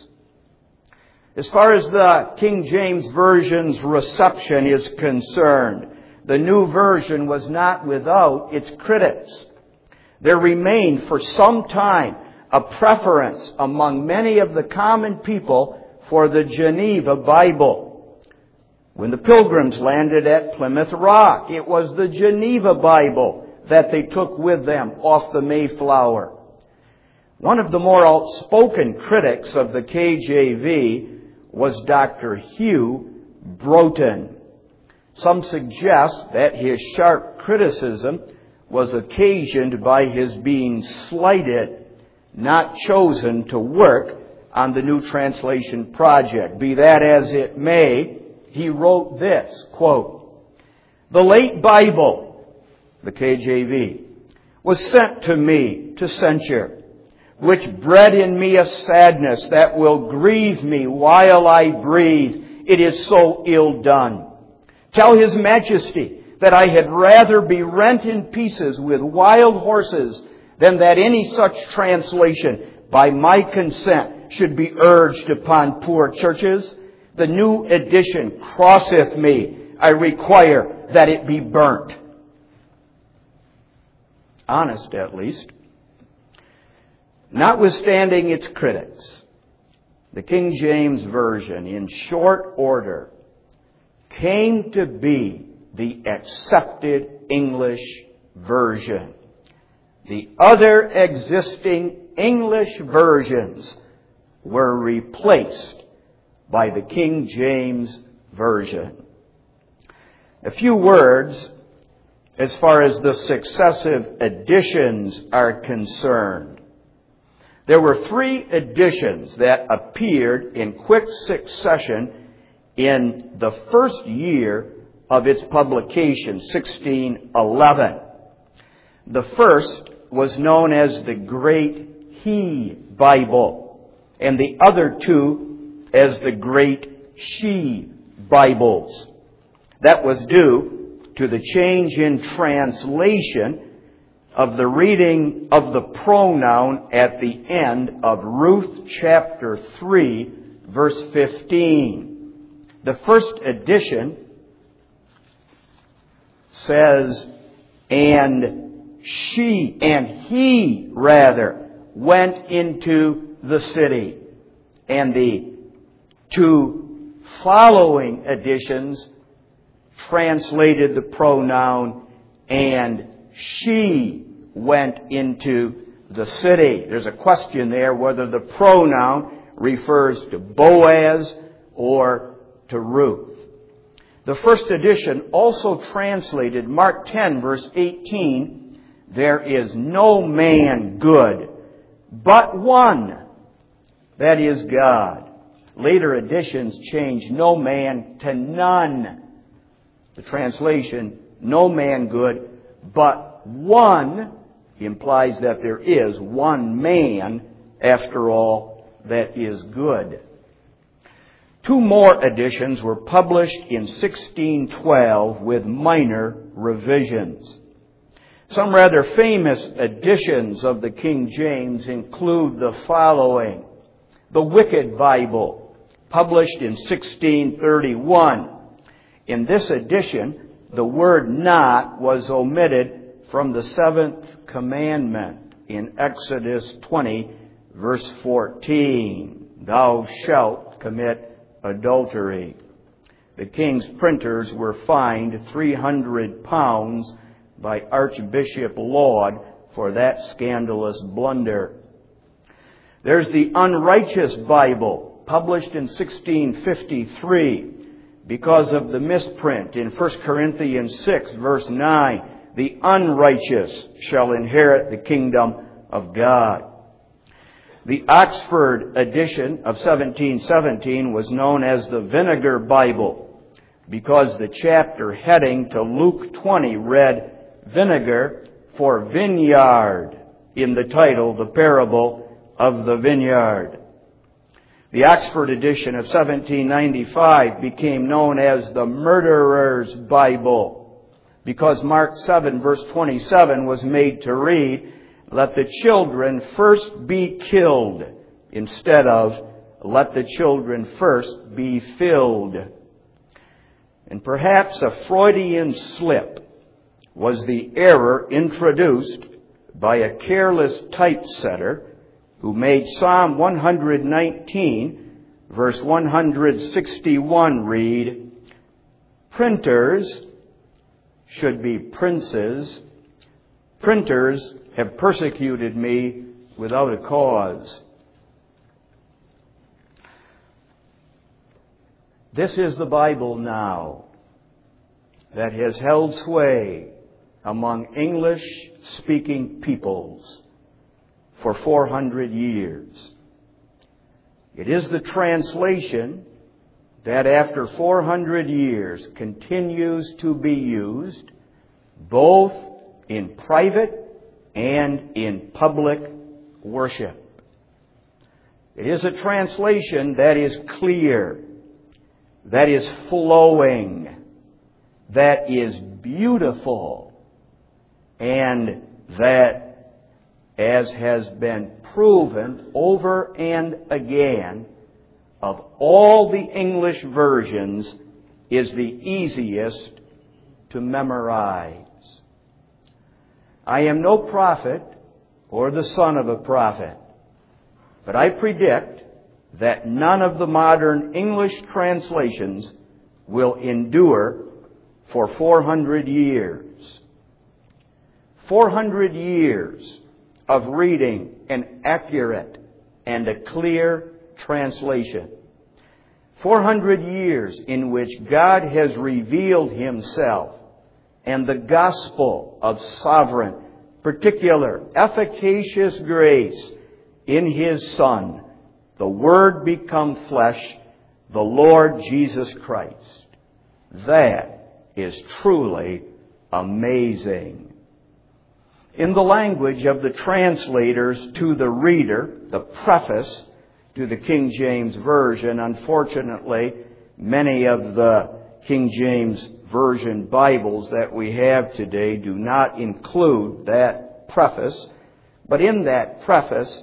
[SPEAKER 1] As far as the King James Version's reception is concerned, the new version was not without its critics. There remained for some time a preference among many of the common people for the Geneva Bible. When the Pilgrims landed at Plymouth Rock, it was the Geneva Bible that they took with them off the Mayflower. One of the more outspoken critics of the K J V was Doctor Hugh Broughton. Some suggest that his sharp criticism was occasioned by his being slighted, not chosen to work on the New Translation Project. Be that as it may, he wrote this, quote, "The late Bible," the K J V, "was sent to me to censure, which bred in me a sadness that will grieve me while I breathe. It is so ill done. Tell His Majesty that I had rather be rent in pieces with wild horses than that any such translation, by my consent, should be urged upon poor churches. The new edition crosseth me. I require that it be burnt." Honest, at least. Notwithstanding its critics, the King James Version, in short order, came to be the accepted English version. The other existing English versions were replaced by the King James Version. A few words as far as the successive editions are concerned. There were three editions that appeared in quick succession in the first year of its publication, sixteen eleven. The first was known as the Great He Bible, and the other two as the Great She Bibles. That was due to the change in translation of the reading of the pronoun at the end of Ruth chapter three, verse fifteen. The first edition says, "And she," and he, rather, "went into the city." And the two following editions translated the pronoun, "and she went into the city." There's a question there whether the pronoun refers to Boaz or to Ruth. The first edition also translated Mark ten, verse eighteen, "There is no man good, but one, that is God." Later editions changed "no man" to "none." The translation, "no man good, but one," implies that there is one man, after all, that is good. Two more editions were published in sixteen twelve with minor revisions. Some rather famous editions of the King James include the following. The Wicked Bible, published in sixteen thirty-one. In this edition, the word "not" was omitted from the seventh commandment in Exodus twenty, verse fourteen. "Thou shalt commit adultery." The king's printers were fined three hundred pounds by Archbishop Laud for that scandalous blunder. There's the Unrighteous Bible, published in sixteen fifty-three. Because of the misprint in First Corinthians six, verse nine, "The unrighteous shall inherit the kingdom of God." The Oxford edition of seventeen seventeen was known as the Vinegar Bible because the chapter heading to Luke twenty read "Vinegar for Vineyard" in the title, "The Parable of the Vineyard." The Oxford edition of seventeen ninety-five became known as the Murderer's Bible because Mark seven, verse twenty-seven was made to read, "Let the children first be killed," instead of "Let the children first be filled." And perhaps a Freudian slip was the error introduced by a careless typesetter who made Psalm one nineteen, verse one sixty-one read, "Printers should be princes. Printers have persecuted me without a cause." This is the Bible now that has held sway among English-speaking peoples for four hundred years. It is the translation that after four hundred years continues to be used both in private and in public worship. It is a translation that is clear, that is flowing, that is beautiful, and that, as has been proven over and again, of all the English versions, is the easiest to memorize. I am no prophet or the son of a prophet, but I predict that none of the modern English translations will endure for four hundred years. four hundred years of reading an accurate and a clear translation. four hundred years in which God has revealed Himself and the gospel of sovereign, particular, efficacious grace in His Son, the Word become flesh, the Lord Jesus Christ. That is truly amazing. In the language of the translators to the reader, the preface to the King James Version, unfortunately, many of the King James Version Bibles that we have today do not include that preface. But in that preface,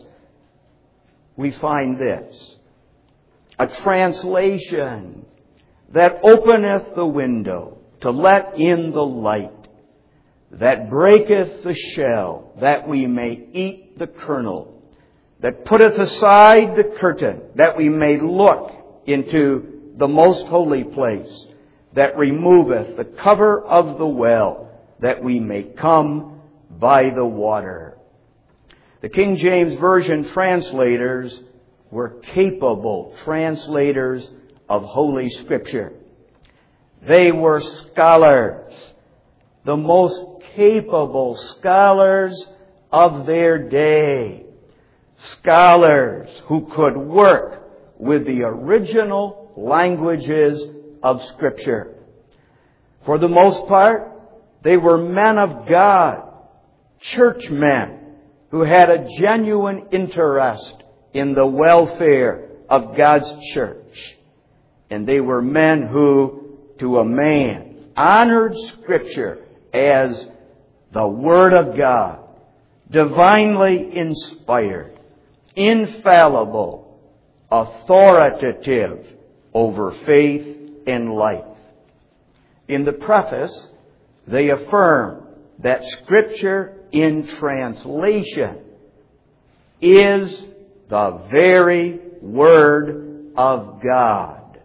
[SPEAKER 1] we find this: a translation that openeth the window to let in the light, that breaketh the shell, that we may eat the kernel, that putteth aside the curtain, that we may look into the most holy place, that removeth the cover of the well, that we may come by the water. The King James Version translators were capable translators of Holy Scripture. They were scholars, the most capable scholars of their day. Scholars who could work with the original languages of Scripture. For the most part, they were men of God, churchmen, who had a genuine interest in the welfare of God's church. And they were men who, to a man, honored Scripture as the Word of God, divinely inspired, infallible, authoritative over faith and life. In the preface, they affirm that Scripture in translation is the very Word of God.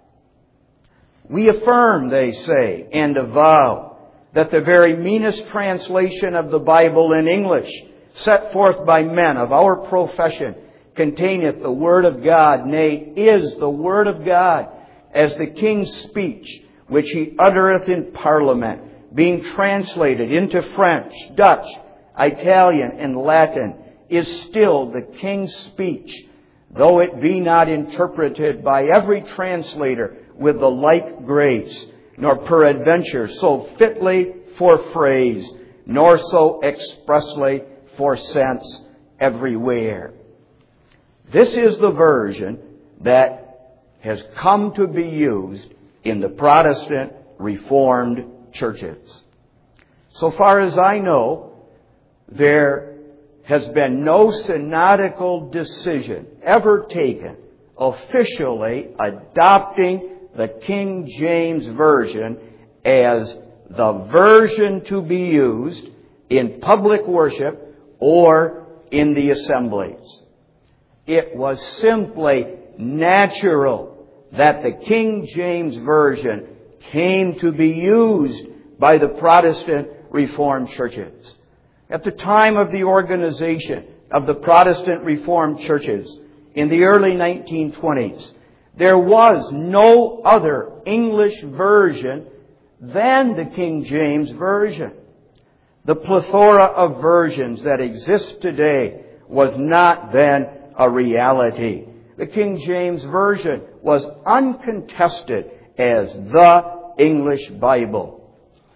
[SPEAKER 1] We affirm, they say, and avow that the very meanest translation of the Bible in English set forth by men of our profession containeth the Word of God, nay, is the Word of God, as the King's speech, which He uttereth in Parliament, being translated into French, Dutch, Italian, and Latin, is still the King's speech, though it be not interpreted by every translator with the like grace, nor peradventure so fitly for phrase, nor so expressly for sense everywhere. This is the version that has come to be used in the Protestant Reformed churches. So far as I know, there has been no synodical decision ever taken officially adopting the King James Version as the version to be used in public worship or in the assemblies. It was simply natural that the King James Version came to be used by the Protestant Reformed churches. At the time of the organization of the Protestant Reformed churches in the early nineteen twenties, there was no other English version than the King James Version. The plethora of versions that exist today was not then a reality. The King James Version was uncontested as the English Bible.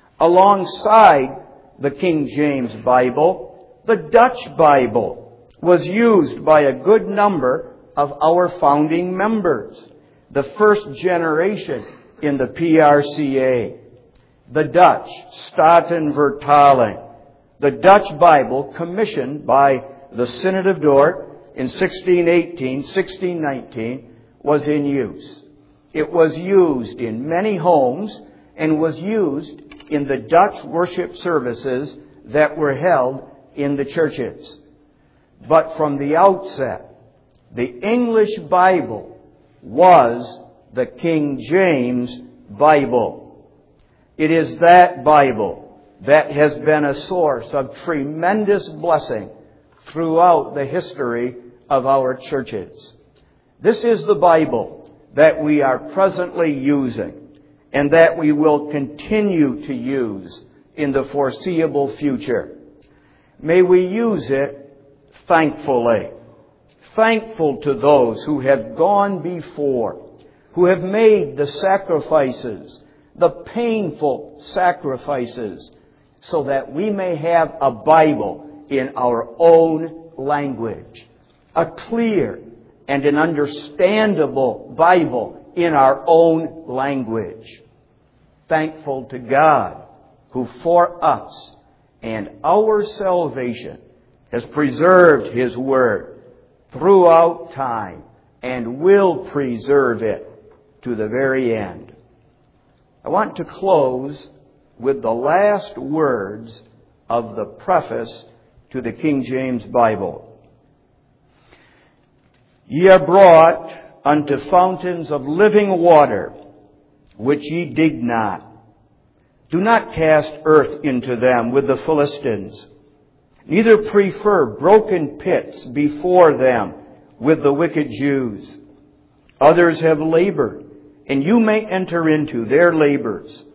[SPEAKER 1] Alongside the King James Bible, the Dutch Bible was used by a good number of our founding members, the first generation in the P R C A. The Dutch, Staten-Vertaling, the Dutch Bible commissioned by the Synod of Dort in sixteen eighteen, sixteen nineteen, was in use. It was used in many homes and was used in the Dutch worship services that were held in the churches. But from the outset, the English Bible was the King James Bible. It is that Bible that has been a source of tremendous blessing throughout the history of our churches. This is the Bible that we are presently using and that we will continue to use in the foreseeable future. May we use it thankfully. Thankful to those who have gone before, who have made the sacrifices, the painful sacrifices, so that we may have a Bible in our own language. A clear and an understandable Bible in our own language. Thankful to God, who for us and our salvation has preserved His Word throughout time and will preserve it to the very end. I want to close with the last words of the preface to the King James Bible. Ye are brought unto fountains of living water, which ye dig not. Do not cast earth into them with the Philistines, neither prefer broken pits before them with the wicked Jews. Others have labored, and you may enter into their labors.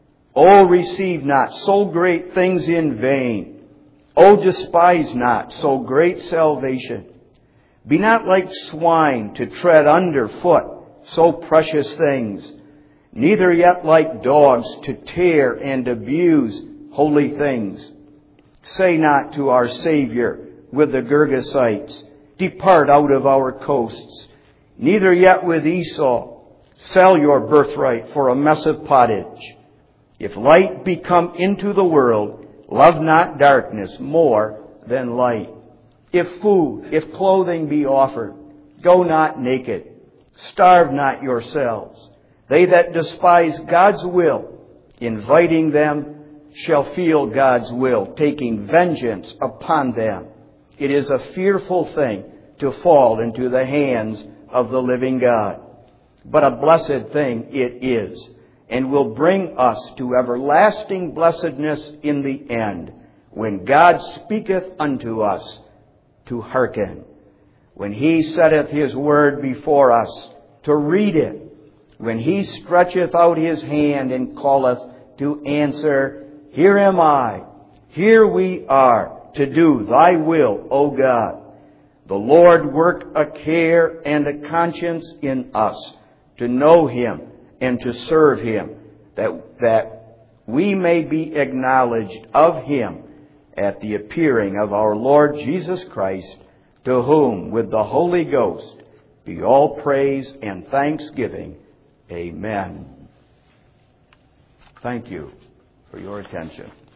[SPEAKER 1] O receive not so great things in vain. O despise not so great salvation. Be not like swine to tread under foot so precious things, neither yet like dogs to tear and abuse holy things. Say not to our Savior with the Gergesites, depart out of our coasts, neither yet with Esau, sell your birthright for a mess of pottage. If light be come into the world, love not darkness more than light. If food, if clothing be offered, go not naked. Starve not yourselves. They that despise God's will, inviting them, shall feel God's will, taking vengeance upon them. It is a fearful thing to fall into the hands of the living God. But a blessed thing it is, and will bring us to everlasting blessedness in the end, when God speaketh unto us to hearken, when He setteth His word before us to read it, when He stretcheth out His hand and calleth to answer, Here am I, here we are, to do Thy will, O God. The Lord work a care and a conscience in us, to know Him and to serve Him, that, that we may be acknowledged of Him at the appearing of our Lord Jesus Christ, to whom with the Holy Ghost be all praise and thanksgiving. Amen. Thank you for your attention.